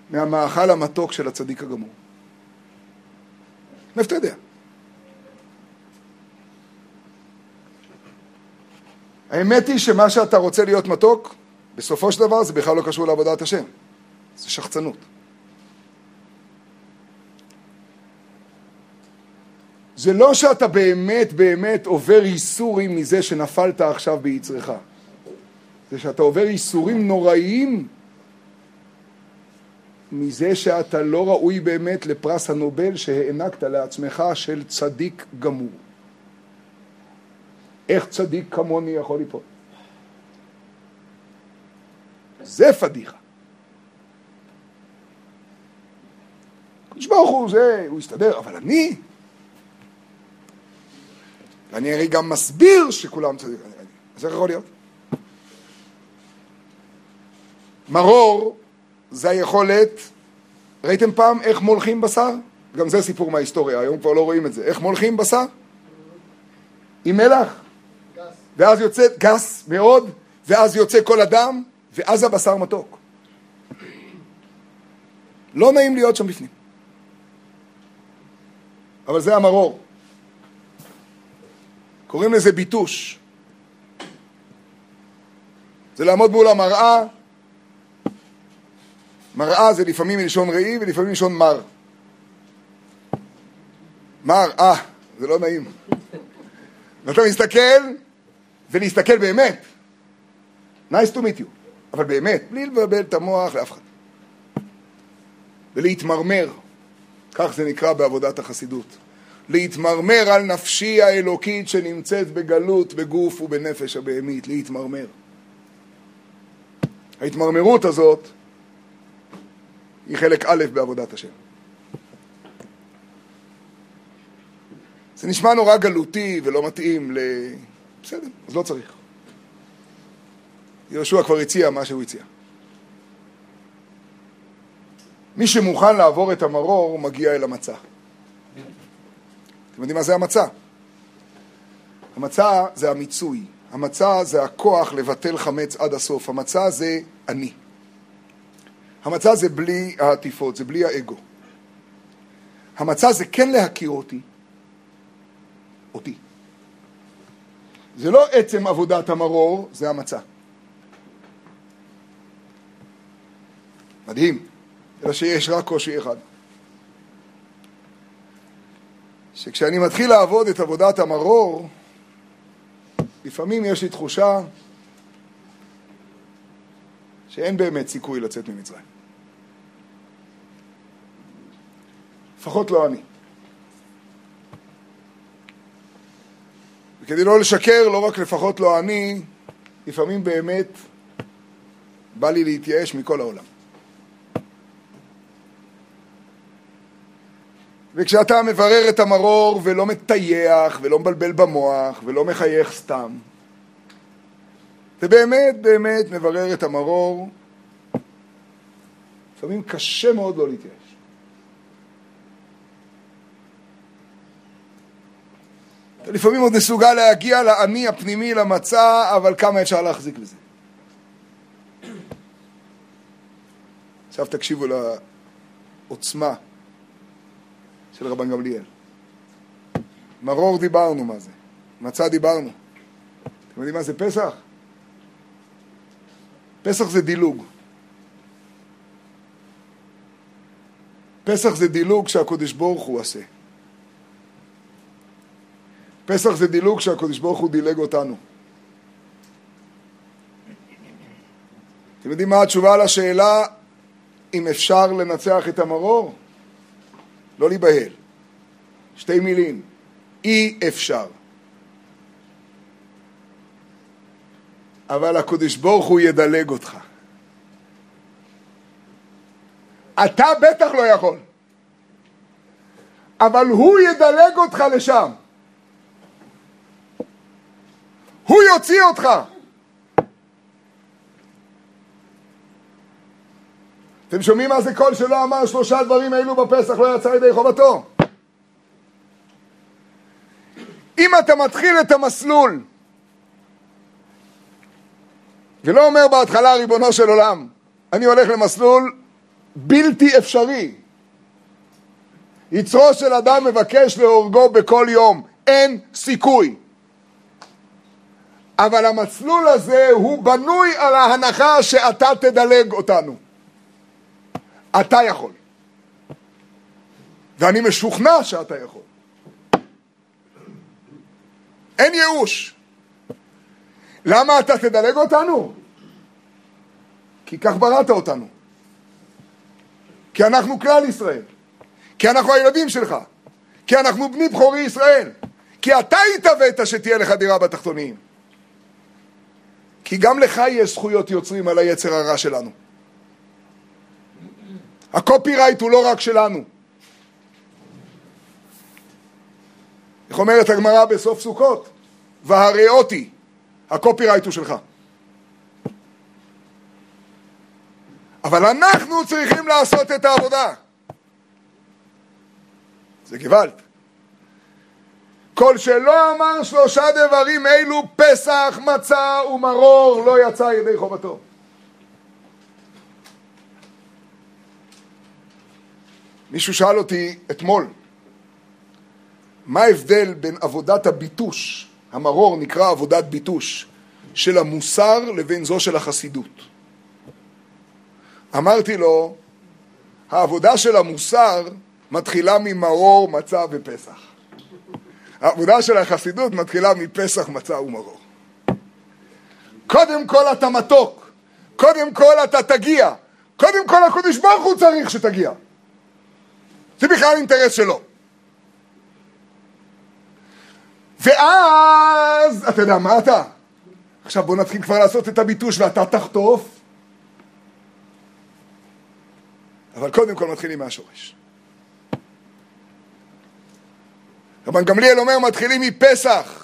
מהמאכל המתוק של הצדיק הגמור? מאיפה אתה יודע? האמת היא שמה שאתה רוצה להיות מתוק, בסופו של דבר זה בכלל לא קשור לעבודת השם. זה שחצנות. זה לא שאתה באמת באמת עובר ייסורים מזה שנפלת עכשיו ביצרך. זה שאתה עובר ייסורים נוראיים מזה שאתה לא ראוי באמת לפרס הנובל שהענקת לעצמך של צדיק גמור. איך צדיק כמוני יכול ליפול? זה פדיחה. קדוש ברוך הוא זה, הוא יסתדר, אבל אני... ואני הרי גם מסביר שכולם צדיק. אז איך יכול להיות? מרור זה היכולת, ראיתם פעם איך מולכים בשר? גם זה סיפור מההיסטוריה, היום כבר לא רואים את זה. איך מולכים בשר? עם מלח. גס. ואז יוצא, גס מאוד, ואז יוצא כל הדם, ואז הבשר מתוק. לא נעים להיות שם בפנים. אבל זה המרור. קוראים לזה ביטוש. זה לעמוד מול המראה. מראה זה לפעמים מלשון ראי ולפעמים מלשון מר. מר, אה, זה לא נעים. ואתה מסתכל, ולהסתכל באמת. Nice to meet you. אבל באמת, בלי לבלבל את המוח לאף אחד. ולהתמרמר. כך זה נקרא בעבודת החסידות. להתמרמר על נפשי האלוקית שנמצאת בגלות, בגוף ובנפש הבהמית. להתמרמר. ההתמרמרות הזאת היא חלק א' בעבודת השם. זה נשמע נורא גלותי ולא מתאים ל... בסדר, אז לא צריך. יהושע כבר הציע מה שהוא הציע. מי שמוכן לעבור את המרור מגיע אל המצה. אתם יודעים מה זה המצה? המצה זה המיצוי. המצה זה הכוח לבטל חמץ עד הסוף. המצה זה אני. המצה זה בלי העטיפות, זה בלי האגו. המצה זה כן להכיר אותי. אותי. זה לא עצם עבודת המרור, זה המצה. מדהים. אלא שיש רק קושי אחד. שכשאני מתחיל לעבוד את עבודת המרור, לפעמים יש לי תחושה שאין באמת סיכוי לצאת ממצרים. לפחות לא אני. וכדי לא לשקר, לא רק לפחות לא אני, לפעמים באמת בא לי להתייאש מכל העולם. וכשאתה מברר את המרור ולא מטייח ולא מבלבל במוח ולא מחייך סתם, זה באמת באמת מברר את המרור, לפעמים קשה מאוד לא להתייאש. אתה לפעמים עוד מסוגל להגיע לעני הפנימי, למצע, אבל כמה אפשר להחזיק בזה. עכשיו תקשיבו לעוצמה של רבן גמליאל. מרור דיברנו מה זה, מצה דיברנו. אתם יודעים מה זה פסח? פסח זה דילוג. פסח זה דילוג שהקדוש ברוך הוא עושה. פסח זה דילוג שהקדוש ברוך הוא דילג אותנו. אתם יודעים מה התשובה על השאלה אם אפשר לנצח את המרור? לא להיבהל. שתי מילים. אי אפשר. אבל הקדוש ברוך הוא ידלג אותך. אתה בטח לא יכול. אבל הוא ידלג אותך לשם. הוא יוציא אותך. אתם שומעים מה זה קול שלא אמר שלושה דברים האלו בפסח לא יצא ידי חובתו? אם אתה מתחיל את המסלול ולא אומר בהתחלה ריבונו של עולם, אני הולך למסלול בלתי אפשרי. יצרו של אדם מבקש להורגו בכל יום, אין סיכוי. אבל המסלול הזה הוא בנוי על ההנחה שאתה תדלג אותנו. אתה יכול. ואני משוכנע שאתה יכול. אין ייאוש. למה אתה תדלג אותנו? כי כך בראת אותנו. כי אנחנו כלל ישראל. כי אנחנו הילדים שלך. כי אנחנו בני בכורי ישראל. כי אתה התאבאת שתהיה לך דירה בתחתונים. כי גם לך יש זכויות יוצרים על היצר הרע שלנו. הקופירייט הוא לא רק שלנו. איך אומרת הגמרא בסוף סוכות? והראותי, הקופירייט הוא שלך. אבל אנחנו צריכים לעשות את העבודה. זה גוואלד. כל שלא אמר שלושה דברים אלו, פסח, מצה ומרור, לא יצא ידי חובתו. מישהו שאל אותי אתמול, מה ההבדל בין עבודת הביטוש, המרור נקרא עבודת ביטוש, של המוסר לבין זו של החסידות? אמרתי לו, העבודה של המוסר מתחילה ממרור, מצה ופסח. העבודה של החסידות מתחילה מפסח, מצה ומרור. קודם כל אתה מתוק, קודם כל אתה תגיע, קודם כל הקדוש ברוך הוא צריך שתגיע. זה בכלל אינטרס שלו. ואז, אתה יודע מה אתה? עכשיו בוא נתחיל כבר לעשות את הביטוש ואתה תחטוף. אבל קודם כל מתחילים מהשורש. רבן גמליאל אומר, מתחילים מפסח.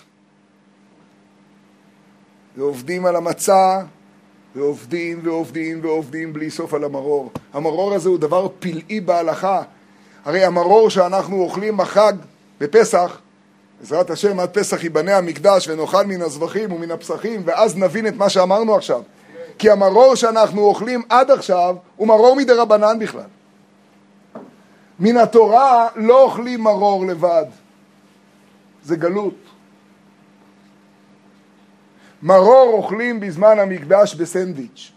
ועובדים על המצה, ועובדים ועובדים ועובדים בלי סוף על המרור. המרור הזה הוא דבר פלאי בהלכה. הרי המרור שאנחנו אוכלים בחג בפסח, בעזרת השם עד פסח ייבנה המקדש ונאכל מן הזבחים ומן הפסחים, ואז נבין את מה שאמרנו עכשיו. כי המרור שאנחנו אוכלים עד עכשיו הוא מרור מדרבנן בכלל. מן התורה לא אוכלים מרור לבד. זה גלות. מרור אוכלים בזמן המקדש בסנדוויץ'.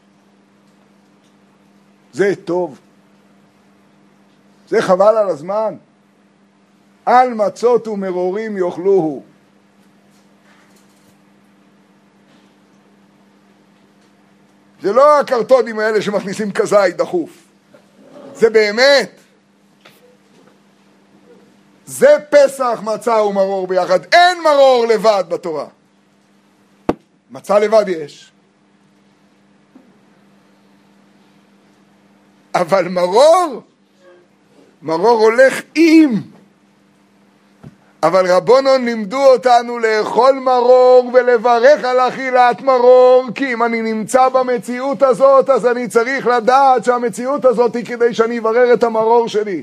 זה טוב. זה חבל על הזמן. על מצות ומרורים יאכלוהו. זה לא הקרטונים האלה שמכניסים כזית דחוף. זה באמת. זה פסח, מצה ומרור ביחד. אין מרור לבד בתורה. מצה לבד יש. אבל מרור, מרור הולך עם. אבל רבונון לימדו אותנו לאכול מרור ולברך על אכילת מרור, כי אם אני נמצא במציאות הזאת, אז אני צריך לדעת שהמציאות הזאת היא כדי שאני אברר את המרור שלי.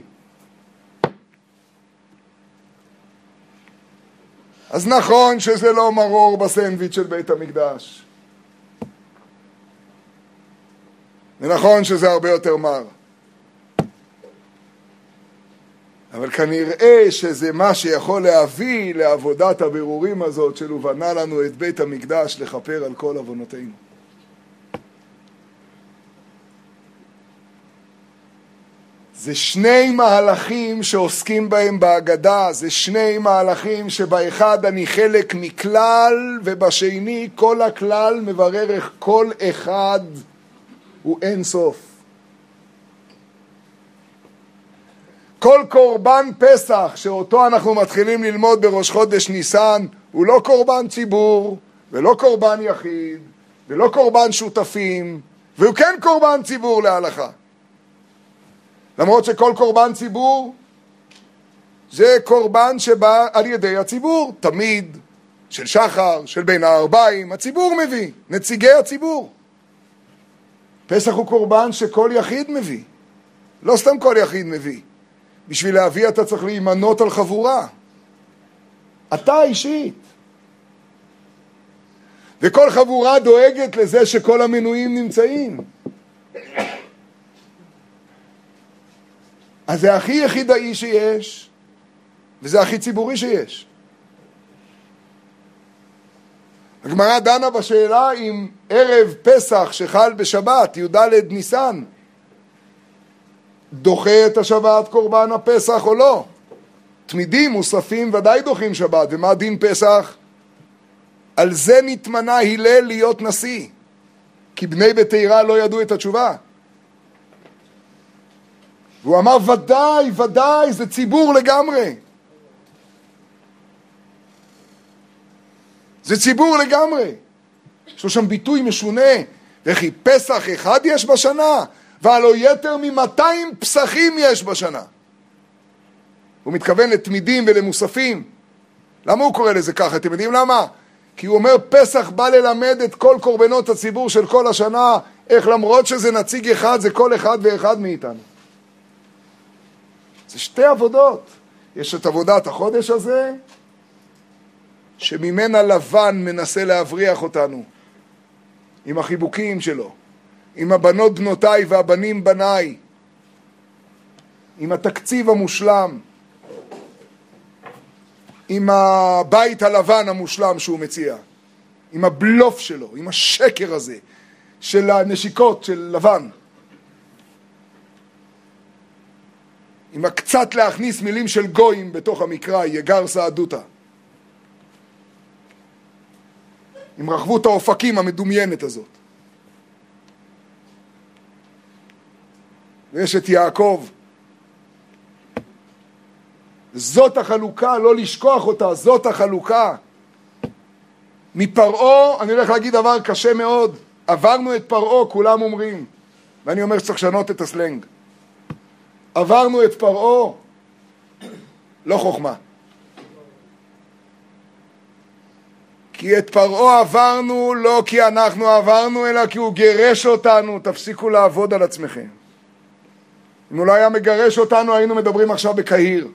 אז נכון שזה לא מרור בסנדוויץ' של בית המקדש. ונכון שזה הרבה יותר מר. אבל כנראה שזה מה שיכול להביא לעבודת הבירורים הזאת של ובנה לנו את בית המקדש לכפר על כל עוונותינו. זה שני מהלכים שעוסקים בהם בהגדה, זה שני מהלכים שבאחד אני חלק מכלל ובשני כל הכלל מברר איך כל אחד הוא אין סוף. כל קורבן פסח שאותו אנחנו מתחילים ללמוד בראש חודש ניסן הוא לא קורבן ציבור ולא קורבן יחיד ולא קורבן שותפים, והוא כן קורבן ציבור להלכה. למרות שכל קורבן ציבור זה קורבן שבא על ידי הציבור, תמיד של שחר, של בין הארבעים, הציבור מביא, נציגי הציבור. פסח הוא קורבן שכל יחיד מביא, לא סתם כל יחיד מביא. בשביל להביא אתה צריך להימנות על חבורה. אתה אישית. וכל חבורה דואגת לזה שכל המנויים נמצאים. אז זה הכי יחידאי שיש, וזה הכי ציבורי שיש. הגמרא דנה בשאלה אם ערב פסח שחל בשבת, י"ד ניסן, דוחה את השבת קורבן הפסח או לא. תמידים, מוספים, ודאי דוחים שבת. ומה דין פסח? על זה נתמנה הלל להיות נשיא, כי בני בתירה לא ידעו את התשובה. והוא אמר ודאי, ודאי, זה ציבור לגמרי. זה ציבור לגמרי. יש לו שם ביטוי משונה, וכי פסח אחד יש בשנה, והלא יותר ממאתיים פסחים יש בשנה. הוא מתכוון לתמידים ולמוספים. למה הוא קורא לזה ככה? אתם יודעים למה? כי הוא אומר פסח בא ללמד את כל קורבנות הציבור של כל השנה, איך למרות שזה נציג אחד, זה כל אחד ואחד מאיתנו. זה שתי עבודות. יש את עבודת החודש הזה, שממנה לבן מנסה להבריח אותנו, עם החיבוקים שלו, עם הבנות בנותיי והבנים בניי, עם התקציב המושלם, עם הבית הלבן המושלם שהוא מציע, עם הבלוף שלו, עם השקר הזה של הנשיקות של לבן, עם הקצת להכניס מילים של גויים בתוך המקרא, יגר סעדותה, עם רחבות האופקים המדומיינת הזאת. ויש את יעקב. זאת החלוקה, לא לשכוח אותה, זאת החלוקה. מפרעה, אני הולך להגיד דבר קשה מאוד, עברנו את פרעה, כולם אומרים, ואני אומר שצריך לשנות את הסלנג. עברנו את פרעה, לא חוכמה. כי את פרעה עברנו לא כי אנחנו עברנו, אלא כי הוא גירש אותנו. תפסיקו לעבוד על עצמכם. אם הוא לא היה מגרש אותנו, היינו מדברים עכשיו בקהיר.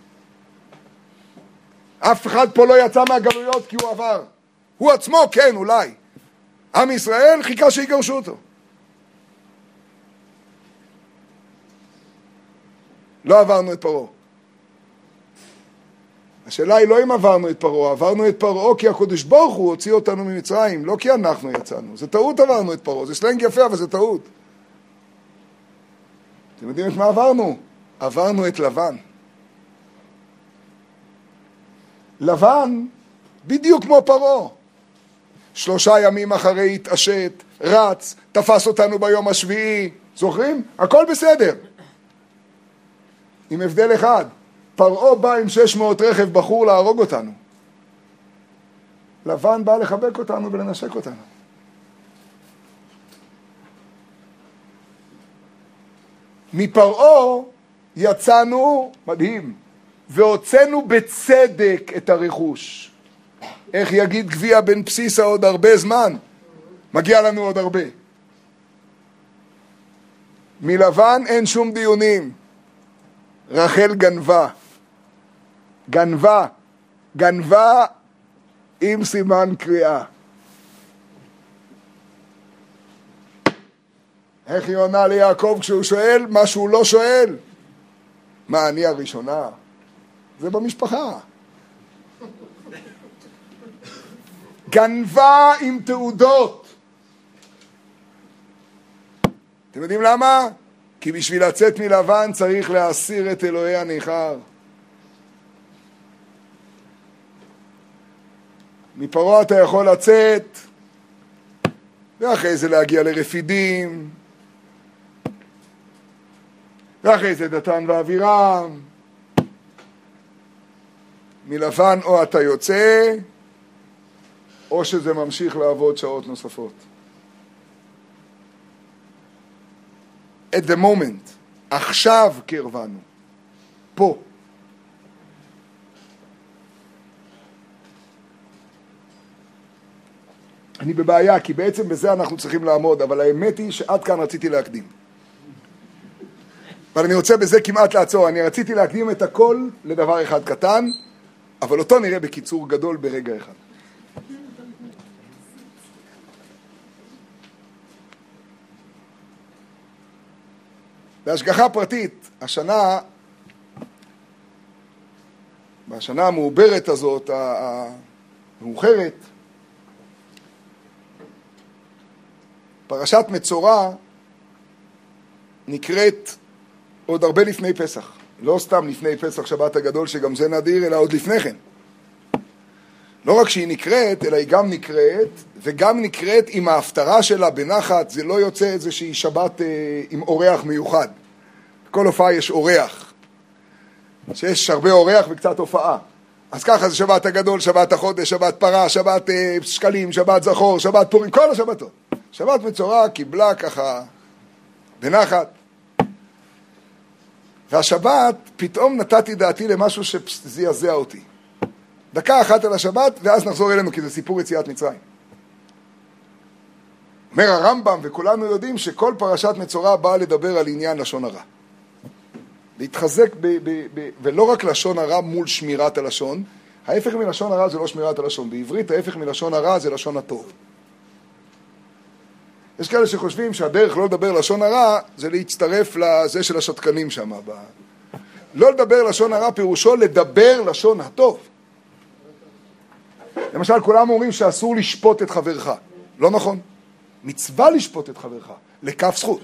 אף אחד פה לא יצא מהגלויות כי הוא עבר. הוא עצמו, כן, אולי. עם ישראל חיכה שיגרשו אותו. לא עברנו את פרעה. השאלה היא לא אם עברנו את פרעה, עברנו את פרעה כי הקדוש ברוך הוא הוציא אותנו ממצרים, לא כי אנחנו יצאנו. זה טעות עברנו את פרעה, זה סלנג יפה, אבל זה טעות. אתם יודעים את מה עברנו? עברנו את לבן. לבן, בדיוק כמו פרעה. שלושה ימים אחרי התעשת, רץ, תפס אותנו ביום השביעי. זוכרים? הכל בסדר. עם הבדל אחד. פרעה בא עם שש מאות רכב בחור להרוג אותנו. לבן בא לחבק אותנו ולנשק אותנו. מפרעה יצאנו, מדהים, והוצאנו בצדק את הרכוש. איך יגיד גביע בן בסיסה עוד הרבה זמן? מגיע לנו עוד הרבה. מלבן אין שום דיונים. רחל גנבה. גנבה. גנבה עם סימן קריאה. איך היא עונה ליעקב כשהוא שואל מה שהוא לא שואל? מה, אני הראשונה? זה במשפחה. גנבה עם תעודות. אתם יודעים למה? כי בשביל לצאת מלבן צריך להסיר את אלוהי הניכר. מפרעה אתה יכול לצאת, ואחרי זה להגיע לרפידים, ואחרי זה דתן ואבירם. מלבן או אתה יוצא, או שזה ממשיך לעבוד שעות נוספות. At the moment, עכשיו קרבנו, פה. אני בבעיה, כי בעצם בזה אנחנו צריכים לעמוד, אבל האמת היא שעד כאן רציתי להקדים. אבל אני רוצה בזה כמעט לעצור. אני רציתי להקדים את הכל לדבר אחד קטן, אבל אותו נראה בקיצור גדול ברגע אחד. בהשגחה פרטית, השנה, בשנה המעוברת הזאת, המאוחרת, פרשת מצורע נקראת עוד הרבה לפני פסח. לא סתם לפני פסח שבת הגדול, שגם זה נדיר, אלא עוד לפני כן. לא רק שהיא נקראת, אלא היא גם נקראת, וגם נקראת עם ההפטרה שלה בנחת. זה לא יוצא איזושהי שבת אה, עם אורח מיוחד. בכל הופעה יש אורח. שיש הרבה אורח וקצת הופעה. אז ככה זה שבת הגדול, שבת החודש, שבת פרה, שבת אה, שקלים, שבת זכור, שבת פורים, כל השבתות. שבת מצורע קיבלה ככה בנחת. והשבת, פתאום נתתי דעתי למשהו שזעזע אותי. דקה אחת על השבת, ואז נחזור אלינו, כי זה סיפור יציאת מצרים. אומר הרמב"ם, וכולנו יודעים שכל פרשת מצורע באה לדבר על עניין לשון הרע. להתחזק, ב, ב, ב, ולא רק לשון הרע מול שמירת הלשון, ההפך מלשון הרע זה לא שמירת הלשון. בעברית ההפך מלשון הרע זה לשון הטוב. יש כאלה שחושבים שהדרך לא לדבר לשון הרע זה להצטרף לזה של השתקנים שם. לא לדבר לשון הרע פירושו לדבר לשון הטוב. למשל, כולם אומרים שאסור לשפוט את חברך. לא נכון. מצווה לשפוט את חברך, לכף זכות.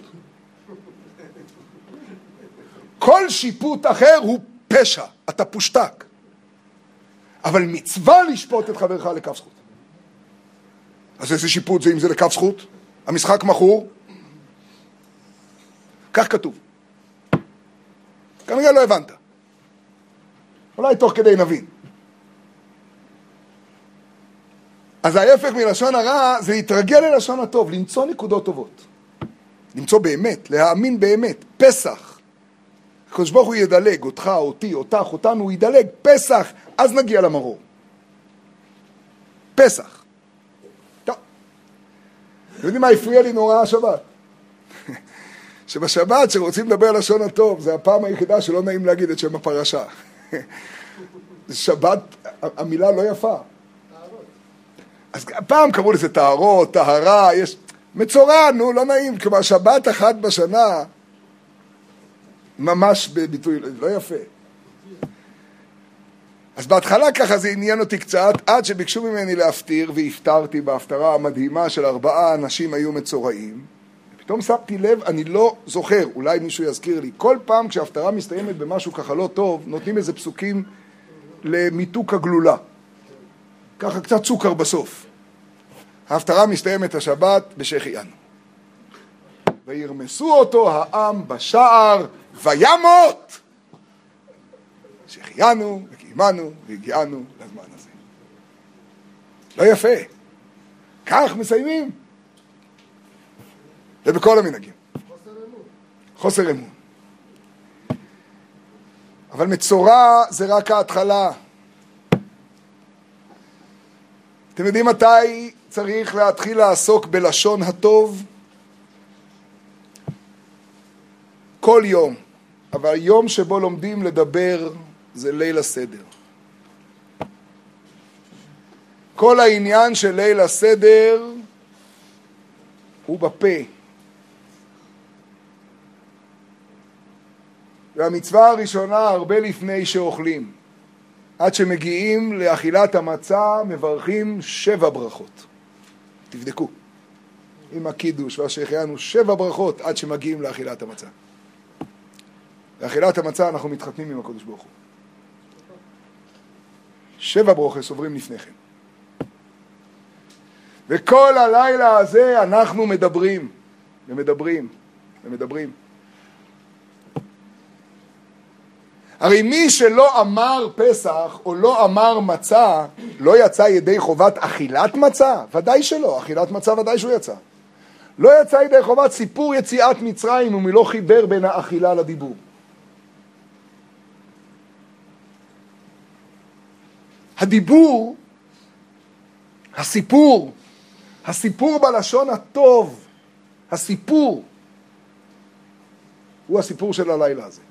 כל שיפוט אחר הוא פשע, אתה פושטק. אבל מצווה לשפוט את חברך לכף זכות. אז איזה שיפוט זה אם זה לכף זכות? המשחק מכור? כך כתוב. כנראה לא הבנת. אולי תוך כדי נבין. אז ההפך מלשון הרע זה להתרגל ללשון הטוב, למצוא נקודות טובות. למצוא באמת, להאמין באמת. פסח. הקדוש ברוך הוא ידלג, אותך, אותי, אותך, אותנו, הוא ידלג. פסח, אז נגיע למרור. פסח. טוב. אתם יודעים מה הפריע לי נורא השבת? שבשבת שרוצים לדבר על לשון הטוב, זה הפעם היחידה שלא נעים להגיד את שם הפרשה. שבת, המילה לא יפה. אז פעם קראו לזה טהרות, טהרה, יש... מצורע, נו, לא נעים, כלומר שבת אחת בשנה, ממש בביטוי, לא יפה. אז בהתחלה ככה זה עניין אותי קצת, עד שביקשו ממני להפטיר, והפטרתי בהפטרה המדהימה של ארבעה אנשים היו מצורעים, ופתאום שמתי לב, אני לא זוכר, אולי מישהו יזכיר לי, כל פעם כשההפטרה מסתיימת במשהו ככה לא טוב, נותנים איזה פסוקים למיתוק הגלולה. ככה קצת סוכר בסוף. ההפטרה מסתיימת השבת בשהחיינו. וירמסו אותו העם בשער וימות. שהחיינו וקיימנו והגיענו לזמן הזה. לא יפה. כך מסיימים. ובכל המנהגים. חוסר אמון. חוסר אמון. אבל מצורע זה רק ההתחלה. אתם יודעים מתי צריך להתחיל לעסוק בלשון הטוב? כל יום. אבל היום שבו לומדים לדבר זה ליל הסדר. כל העניין של ליל הסדר הוא בפה. והמצווה הראשונה הרבה לפני שאוכלים. עד שמגיעים לאכילת המצה מברכים שבע ברכות. תבדקו. עם הקידוש והשהחיינו שבע ברכות עד שמגיעים לאכילת המצה. לאכילת המצה אנחנו מתחתנים עם הקדוש ברוך הוא. שבע ברכות עוברים לפני כן. וכל הלילה הזה אנחנו מדברים ומדברים ומדברים. הרי מי שלא אמר פסח או לא אמר מצה, לא יצא ידי חובת אכילת מצה? ודאי שלא, אכילת מצה ודאי שהוא יצא. לא יצא ידי חובת סיפור יציאת מצרים ומי לא חיבר בין האכילה לדיבור. הדיבור, הסיפור, הסיפור בלשון הטוב, הסיפור, הוא הסיפור של הלילה הזה.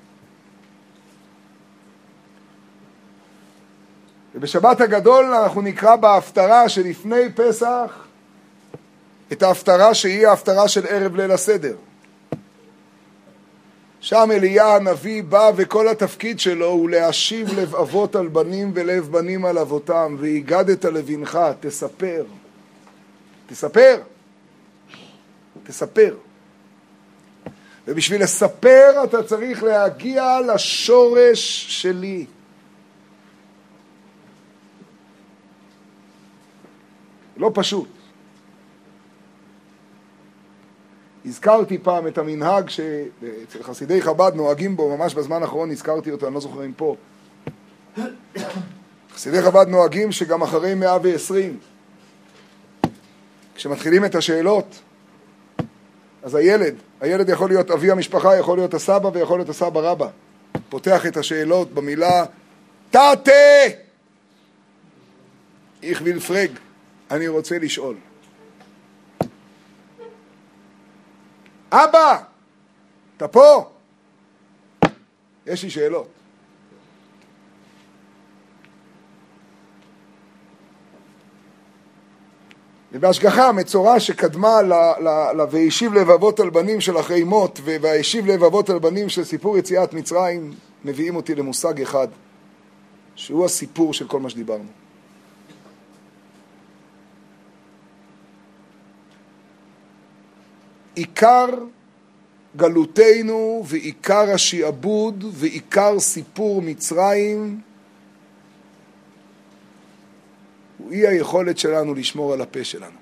ובשבת הגדול אנחנו נקרא בהפטרה שלפני פסח את ההפטרה שהיא ההפטרה של ערב ליל הסדר. שם אליה הנביא בא וכל התפקיד שלו הוא להשיב לב אבות על בנים ולב בנים על אבותם, והגדת לבנך, תספר. תספר. תספר. ובשביל לספר אתה צריך להגיע לשורש שלי. לא פשוט. הזכרתי פעם את המנהג שאצל חסידי חב"ד נוהגים בו, ממש בזמן האחרון הזכרתי אותו, אני לא זוכר אם פה. חסידי חב"ד נוהגים שגם אחרי מאה ועשרים, כשמתחילים את השאלות, אז הילד, הילד יכול להיות אבי המשפחה, יכול להיות הסבא ויכול להיות הסבא רבא. פותח את השאלות במילה תתה! איך ויל פרג, אני רוצה לשאול. אבא, אתה פה? יש לי שאלות. ובהשגחה המצורע שקדמה ל"והשיב לבבות על בנים" של אחרי מות ו"והשיב לבבות על בנים" של סיפור יציאת מצרים, מביאים אותי למושג אחד, שהוא הסיפור של כל מה שדיברנו. עיקר גלותנו ועיקר השעבוד ועיקר סיפור מצרים הוא אי היכולת שלנו לשמור על הפה שלנו.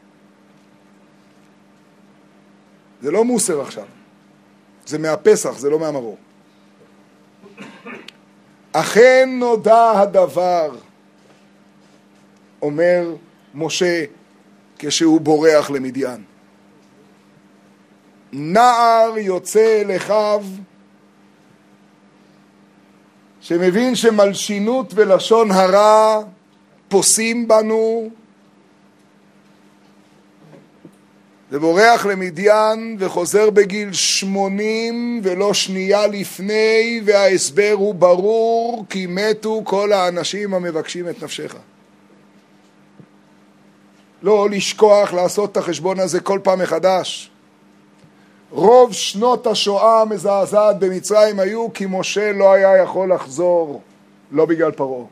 זה לא מוסר עכשיו, זה מהפסח, זה לא מהמרור. אכן נודע הדבר, אומר משה כשהוא בורח למדיין. נער יוצא אל אחיו שמבין שמלשינות ולשון הרע פוסים בנו, ובורח למדיין וחוזר בגיל שמונים ולא שנייה לפני, וההסבר הוא ברור, כי מתו כל האנשים המבקשים את נפשך. לא לשכוח לעשות את החשבון הזה כל פעם מחדש. רוב שנות השואה המזעזעת במצרים היו כי משה לא היה יכול לחזור, לא בגלל פרעה,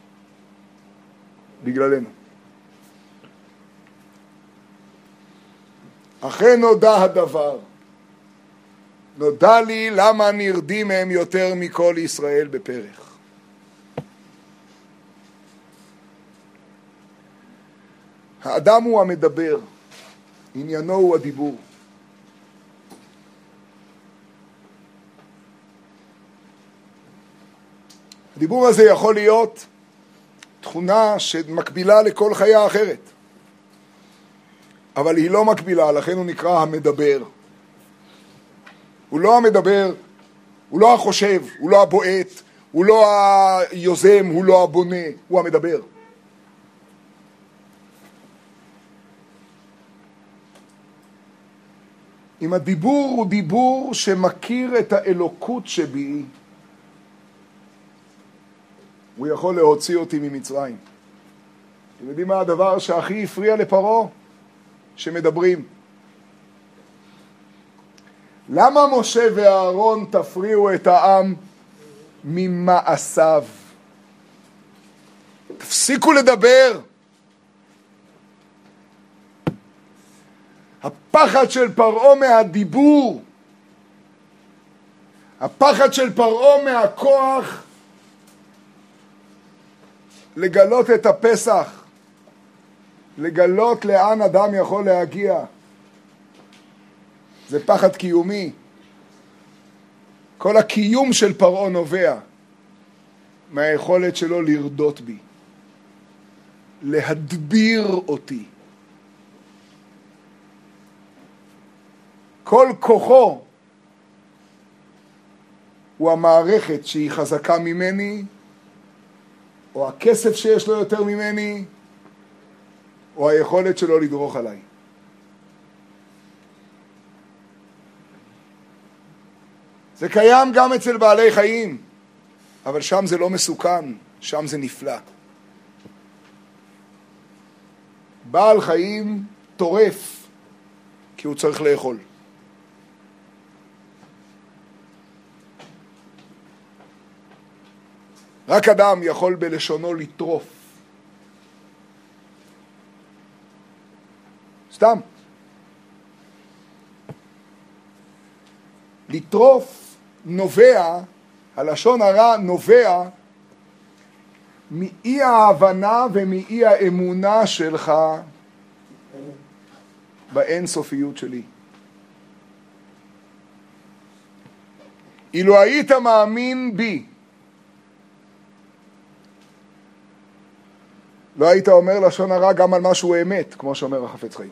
בגללנו. אחרי נודע הדבר, נודע לי למה נרדים הם יותר מכל ישראל בפרח. האדם הוא המדבר, עניינו הוא הדיבור. הדיבור הזה יכול להיות תכונה שמקבילה לכל חיה אחרת, אבל היא לא מקבילה, לכן הוא נקרא המדבר. הוא לא המדבר, הוא לא החושב, הוא לא הבועט, הוא לא היוזם, הוא לא הבונה, הוא המדבר. אם הדיבור הוא דיבור שמכיר את האלוקות שבי, הוא יכול להוציא אותי ממצרים. אתם יודעים מה הדבר שהכי הפריע לפרעה? שמדברים. למה משה ואהרון תפריעו את העם ממעשיו? תפסיקו לדבר. הפחד של פרעה מהדיבור, הפחד של פרעה מהכוח לגלות את הפסח, לגלות לאן אדם יכול להגיע. זה פחד קיומי. כל הקיום של פרעה נובע מהיכולת שלו לרדות בי, להדביר אותי. כל כוחו הוא המערכת שהיא חזקה ממני, או הכסף שיש לו יותר ממני, או היכולת שלו לדרוך עליי. זה קיים גם אצל בעלי חיים, אבל שם זה לא מסוכן, שם זה נפלא. בעל חיים טורף, כי הוא צריך לאכול. רק אדם יכול בלשונו לטרוף. סתם. לטרוף נובע, הלשון הרע נובע מאי ההבנה ומאי האמונה שלך באינסופיות שלי. אילו היית מאמין בי, לא היית אומר לשון הרע גם על משהו אמת, כמו שאומר החפץ חיים.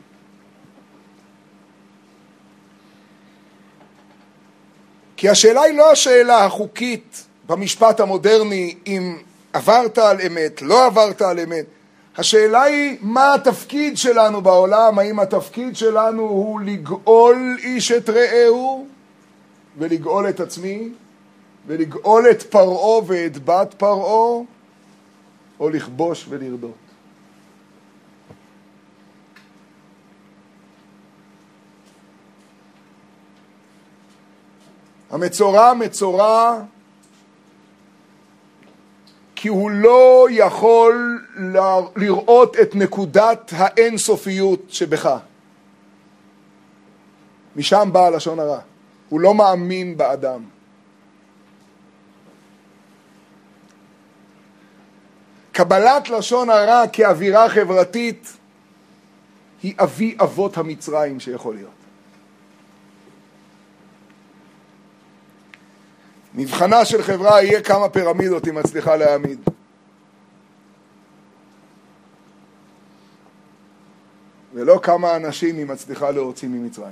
כי השאלה היא לא השאלה החוקית במשפט המודרני, אם עברת על אמת, לא עברת על אמת. השאלה היא מה התפקיד שלנו בעולם, האם התפקיד שלנו הוא לגאול איש את רעהו, ולגאול את עצמי, ולגאול את פרעה ואת בת פרעה, או לכבוש ולרדות. המצורע מצורע כי הוא לא יכול לראות את נקודת האינסופיות שבך. משם בא לשון הרע. הוא לא מאמין באדם. קבלת לשון הרע כאווירה חברתית היא אבי אבות המצרים שיכול להיות. מבחנה של חברה יהיה כמה פירמידות היא מצליחה להעמיד. ולא כמה אנשים היא מצליחה להוציא ממצרים.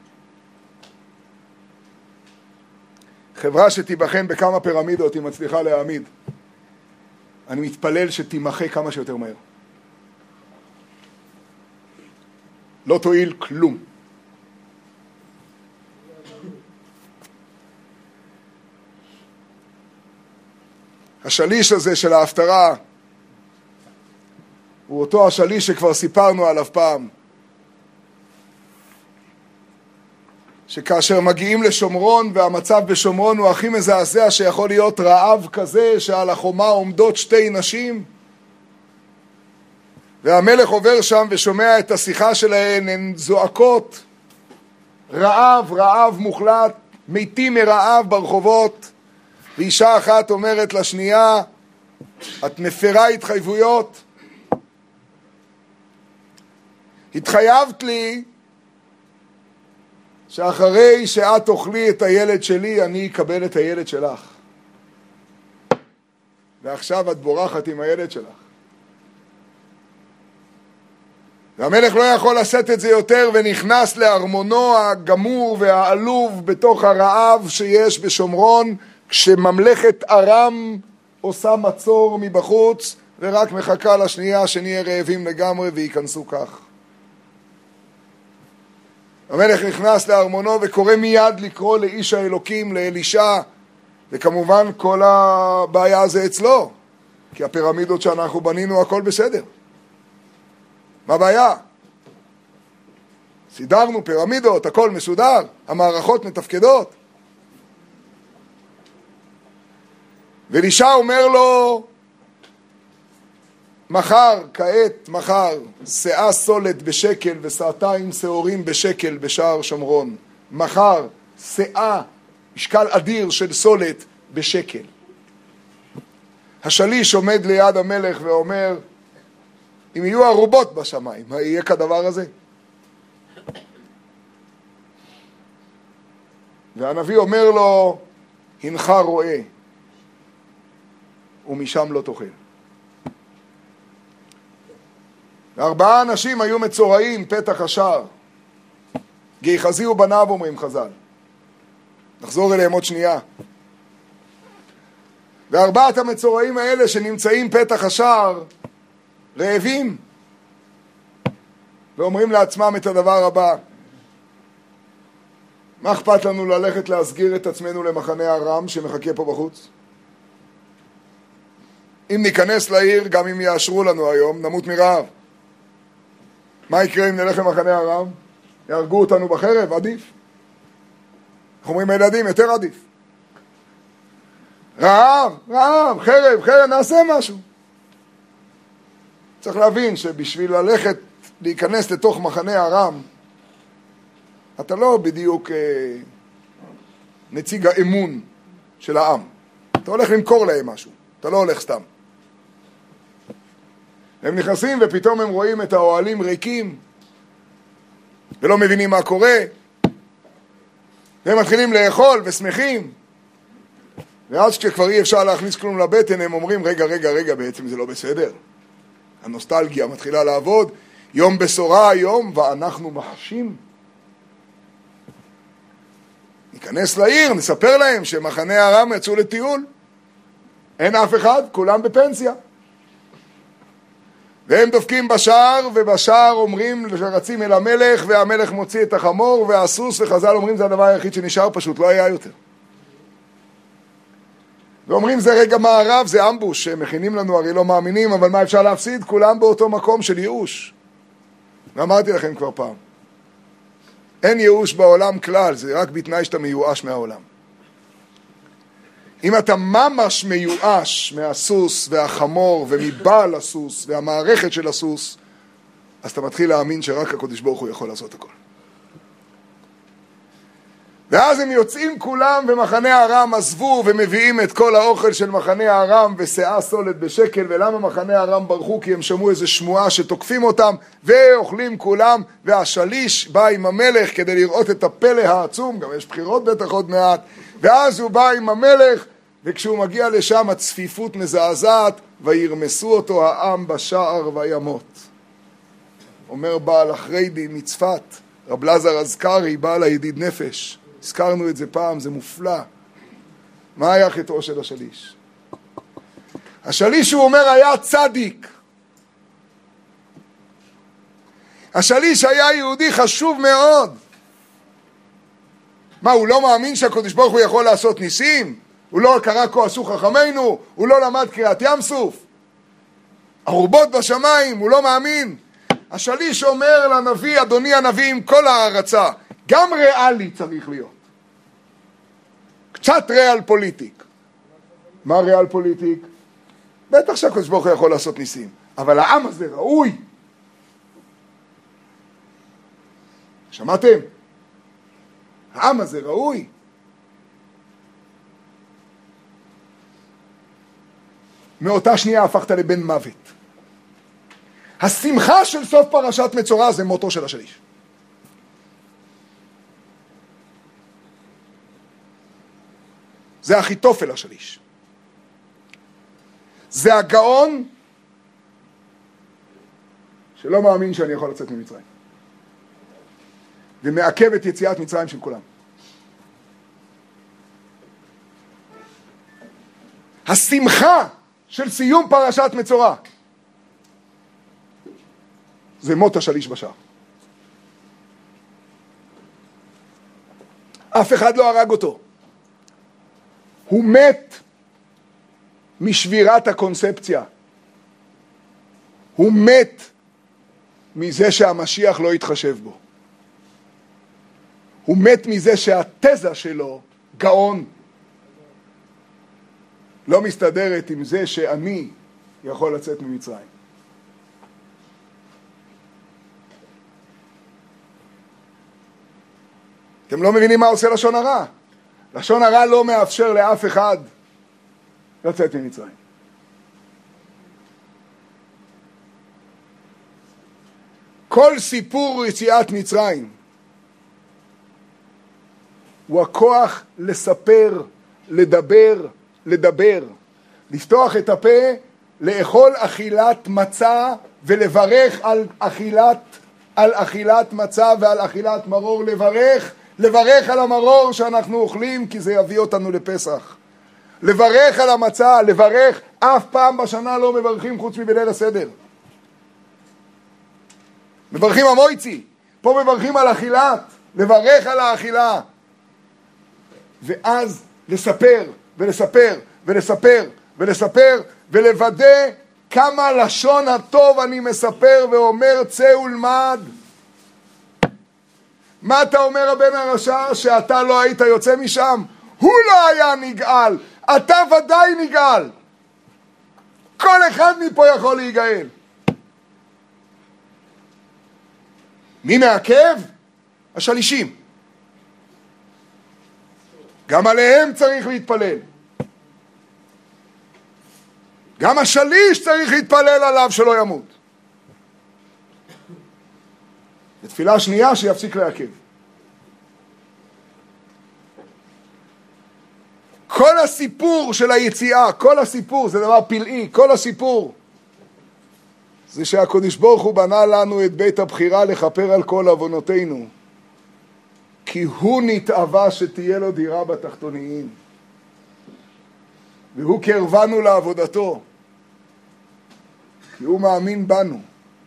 חברה שתיבחן בכמה פירמידות היא מצליחה להעמיד. אני מתפלל שתימחה כמה שיותר מהר. לא תועיל כלום. השליש הזה של ההפטרה הוא אותו השליש שכבר סיפרנו עליו פעם, שכאשר מגיעים לשומרון והמצב בשומרון הוא הכי מזעזע שיכול להיות, רעב כזה שעל החומה עומדות שתי נשים והמלך עובר שם ושומע את השיחה שלהן, הן זועקות רעב, רעב מוחלט, מתים מרעב ברחובות, ואישה אחת אומרת לשנייה, את מפרה התחייבויות, התחייבת לי שאחרי שאת תאכלי את הילד שלי, אני אקבל את הילד שלך. ועכשיו את בורחת עם הילד שלך. והמלך לא יכול לשאת את זה יותר, ונכנס לארמונו הגמור והעלוב בתוך הרעב שיש בשומרון, כשממלכת ארם עושה מצור מבחוץ, ורק מחכה לשנייה שנהיה רעבים לגמרי וייכנסו כך. המלך נכנס לארמונו וקורא מיד לקרוא לאיש האלוקים, לאלישע, וכמובן כל הבעיה זה אצלו, כי הפירמידות שאנחנו בנינו הכל בסדר. מה הבעיה? סידרנו פירמידות, הכל מסודר, המערכות מתפקדות. ואלישע אומר לו, מחר, כעת, מחר, שאה סולת בשקל ושעתיים שעורים בשקל בשער שומרון. מחר, שאה, משקל אדיר של סולת בשקל. השליש עומד ליד המלך ואומר, אם יהיו ערובות בשמיים, מה יהיה כדבר הזה? והנביא אומר לו, הנך רואה, ומשם לא תאכל. וארבעה אנשים היו מצורעים פתח השער. גיחזי ובניו אומרים חז"ל. נחזור אליהם עוד שנייה. וארבעת המצורעים האלה שנמצאים פתח השער, רעבים, ואומרים לעצמם את הדבר הבא, מה אכפת לנו ללכת להסגיר את עצמנו למחנה ארם שמחכה פה בחוץ? אם ניכנס לעיר, גם אם יאשרו לנו היום, נמות מרעב. מה יקרה אם נלך למחנה ארם? יהרגו אותנו בחרב? עדיף. אנחנו אומרים הילדים, יותר עדיף. רעב, רעב, חרב, חרב, נעשה משהו. צריך להבין שבשביל ללכת, להיכנס לתוך מחנה ארם, אתה לא בדיוק אה, נציג האמון של העם. אתה הולך למכור להם משהו, אתה לא הולך סתם. הם נכנסים ופתאום הם רואים את האוהלים ריקים, ולא מבינים מה קורה, והם מתחילים לאכול ושמחים, ואז כשכבר אי אפשר להכניס כלום לבטן, הם אומרים, רגע, רגע, רגע, בעצם זה לא בסדר. הנוסטלגיה מתחילה לעבוד, יום בשורה היום, ואנחנו מחשים. ניכנס לעיר, נספר להם שמחנה ארם יצאו לטיול. אין אף אחד, כולם בפנסיה. והם דופקים בשער, ובשער אומרים שרצים אל המלך, והמלך מוציא את החמור, והסוס וחז"ל אומרים, זה הדבר היחיד שנשאר פשוט, לא היה יותר. ואומרים, זה רגע מערב, זה אמבוש, שמכינים לנו, הרי לא מאמינים, אבל מה אפשר להפסיד? כולם באותו מקום של ייאוש. ואמרתי לכם כבר פעם, אין ייאוש בעולם כלל, זה רק בתנאי שאתה מיואש מהעולם. אם אתה ממש מיואש מהסוס והחמור ומבעל הסוס והמערכת של הסוס, אז אתה מתחיל להאמין שרק הקדוש ברוך הוא יכול לעשות הכל. ואז הם יוצאים כולם ומחנה ארם עזבו ומביאים את כל האוכל של מחנה ארם ושאה סולת בשקל. ולמה מחנה ארם ברחו? כי הם שמעו איזו שמועה שתוקפים אותם ואוכלים כולם, והשליש בא עם המלך כדי לראות את הפלא העצום, גם יש בחירות בטח עוד מעט, ואז הוא בא עם המלך, וכשהוא מגיע לשם הצפיפות מזעזעת, וירמסו אותו העם בשער וימות. אומר בעל החריידי מצפת, רב לזר אזכרי, בעל הידיד נפש, הזכרנו את זה פעם, זה מופלא. מה היה חטאו של השליש? השליש, הוא אומר, היה צדיק. השליש היה יהודי חשוב מאוד. מה, הוא לא מאמין שהקדוש ברוך הוא יכול לעשות ניסים? הוא לא קרא כה עשו חכמינו? הוא לא למד קריאת ים סוף? ארובות בשמיים, הוא לא מאמין? השליש אומר לנביא, אדוני הנביא, עם כל הערצה, גם ריאלי צריך להיות. קצת ריאל פוליטיק. מה ריאל פוליטיק? בטח שהקדוש ברוך הוא יכול לעשות ניסים, אבל העם הזה ראוי. שמעתם? העם הזה ראוי. מאותה שנייה הפכת לבן מוות. השמחה של סוף פרשת מצורע זה מותו של השליש. זה אחיתופל השליש. זה הגאון שלא מאמין שאני יכול לצאת ממצרים. ומעכב את יציאת מצרים של כולם. השמחה של סיום פרשת מצורע זה מות השליש בשער. אף אחד לא הרג אותו. הוא מת משבירת הקונספציה. הוא מת מזה שהמשיח לא יתחשב בו. הוא מת מזה שהתזה שלו, גאון, לא מסתדרת עם זה שאני יכול לצאת ממצרים. אתם לא מבינים מה עושה לשון הרע. לשון הרע לא מאפשר לאף אחד לצאת ממצרים. כל סיפור יציאת מצרים הוא הכוח לספר, לדבר, לדבר, לפתוח את הפה, לאכול אכילת מצה ולברך על אכילת, על אכילת מצה ועל אכילת מרור, לברך, לברך על המרור שאנחנו אוכלים כי זה יביא אותנו לפסח. לברך על המצה, לברך, אף פעם בשנה לא מברכים חוץ מבליל הסדר. מברכים המויצי, פה מברכים על אכילת, לברך על האכילה. ואז לספר ולספר ולספר ולספר ולוודא כמה לשון הטוב אני מספר ואומר צא ולמד. מה אתה אומר הבן הרשע? שאתה לא היית יוצא משם? הוא לא היה נגאל. אתה ודאי נגאל. כל אחד מפה יכול להיגאל. מי מעכב? השלישים. גם עליהם צריך להתפלל. גם השליש צריך להתפלל עליו שלא ימות. בתפילה שנייה שיפסיק לעכב. כל הסיפור של היציאה, כל הסיפור, זה דבר פלאי, כל הסיפור, זה שהקדוש ברוך הוא בנה לנו את בית הבחירה לכפר על כל עוונותינו, כי הוא נתאווה שתהיה לו דירה בתחתוניים, והוא קרבנו לעבודתו, כי הוא מאמין בנו.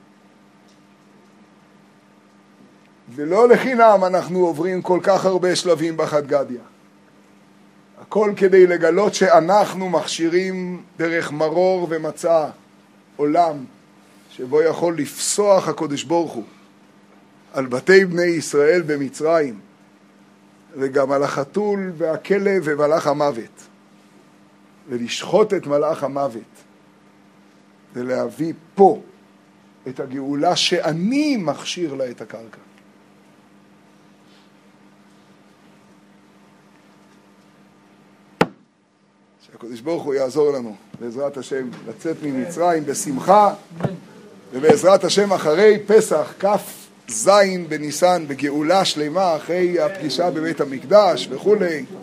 ולא לחינם אנחנו עוברים כל כך הרבה שלבים בחד גדיא. הכל כדי לגלות שאנחנו מכשירים דרך מרור ומצא עולם שבו יכול לפסוח הקדוש ברוך הוא על בתי בני ישראל במצרים, וגם על החתול והכלב ומלאך המוות, ולשחוט את מלאך המוות, ולהביא פה את הגאולה שאני מכשיר לה את הקרקע. שהקדוש ברוך הוא יעזור לנו, בעזרת השם, לצאת ממצרים בשמחה, ובעזרת השם אחרי פסח, כף זין בניסן, בגאולה שלמה, אחרי הפגישה בבית המקדש וכולי.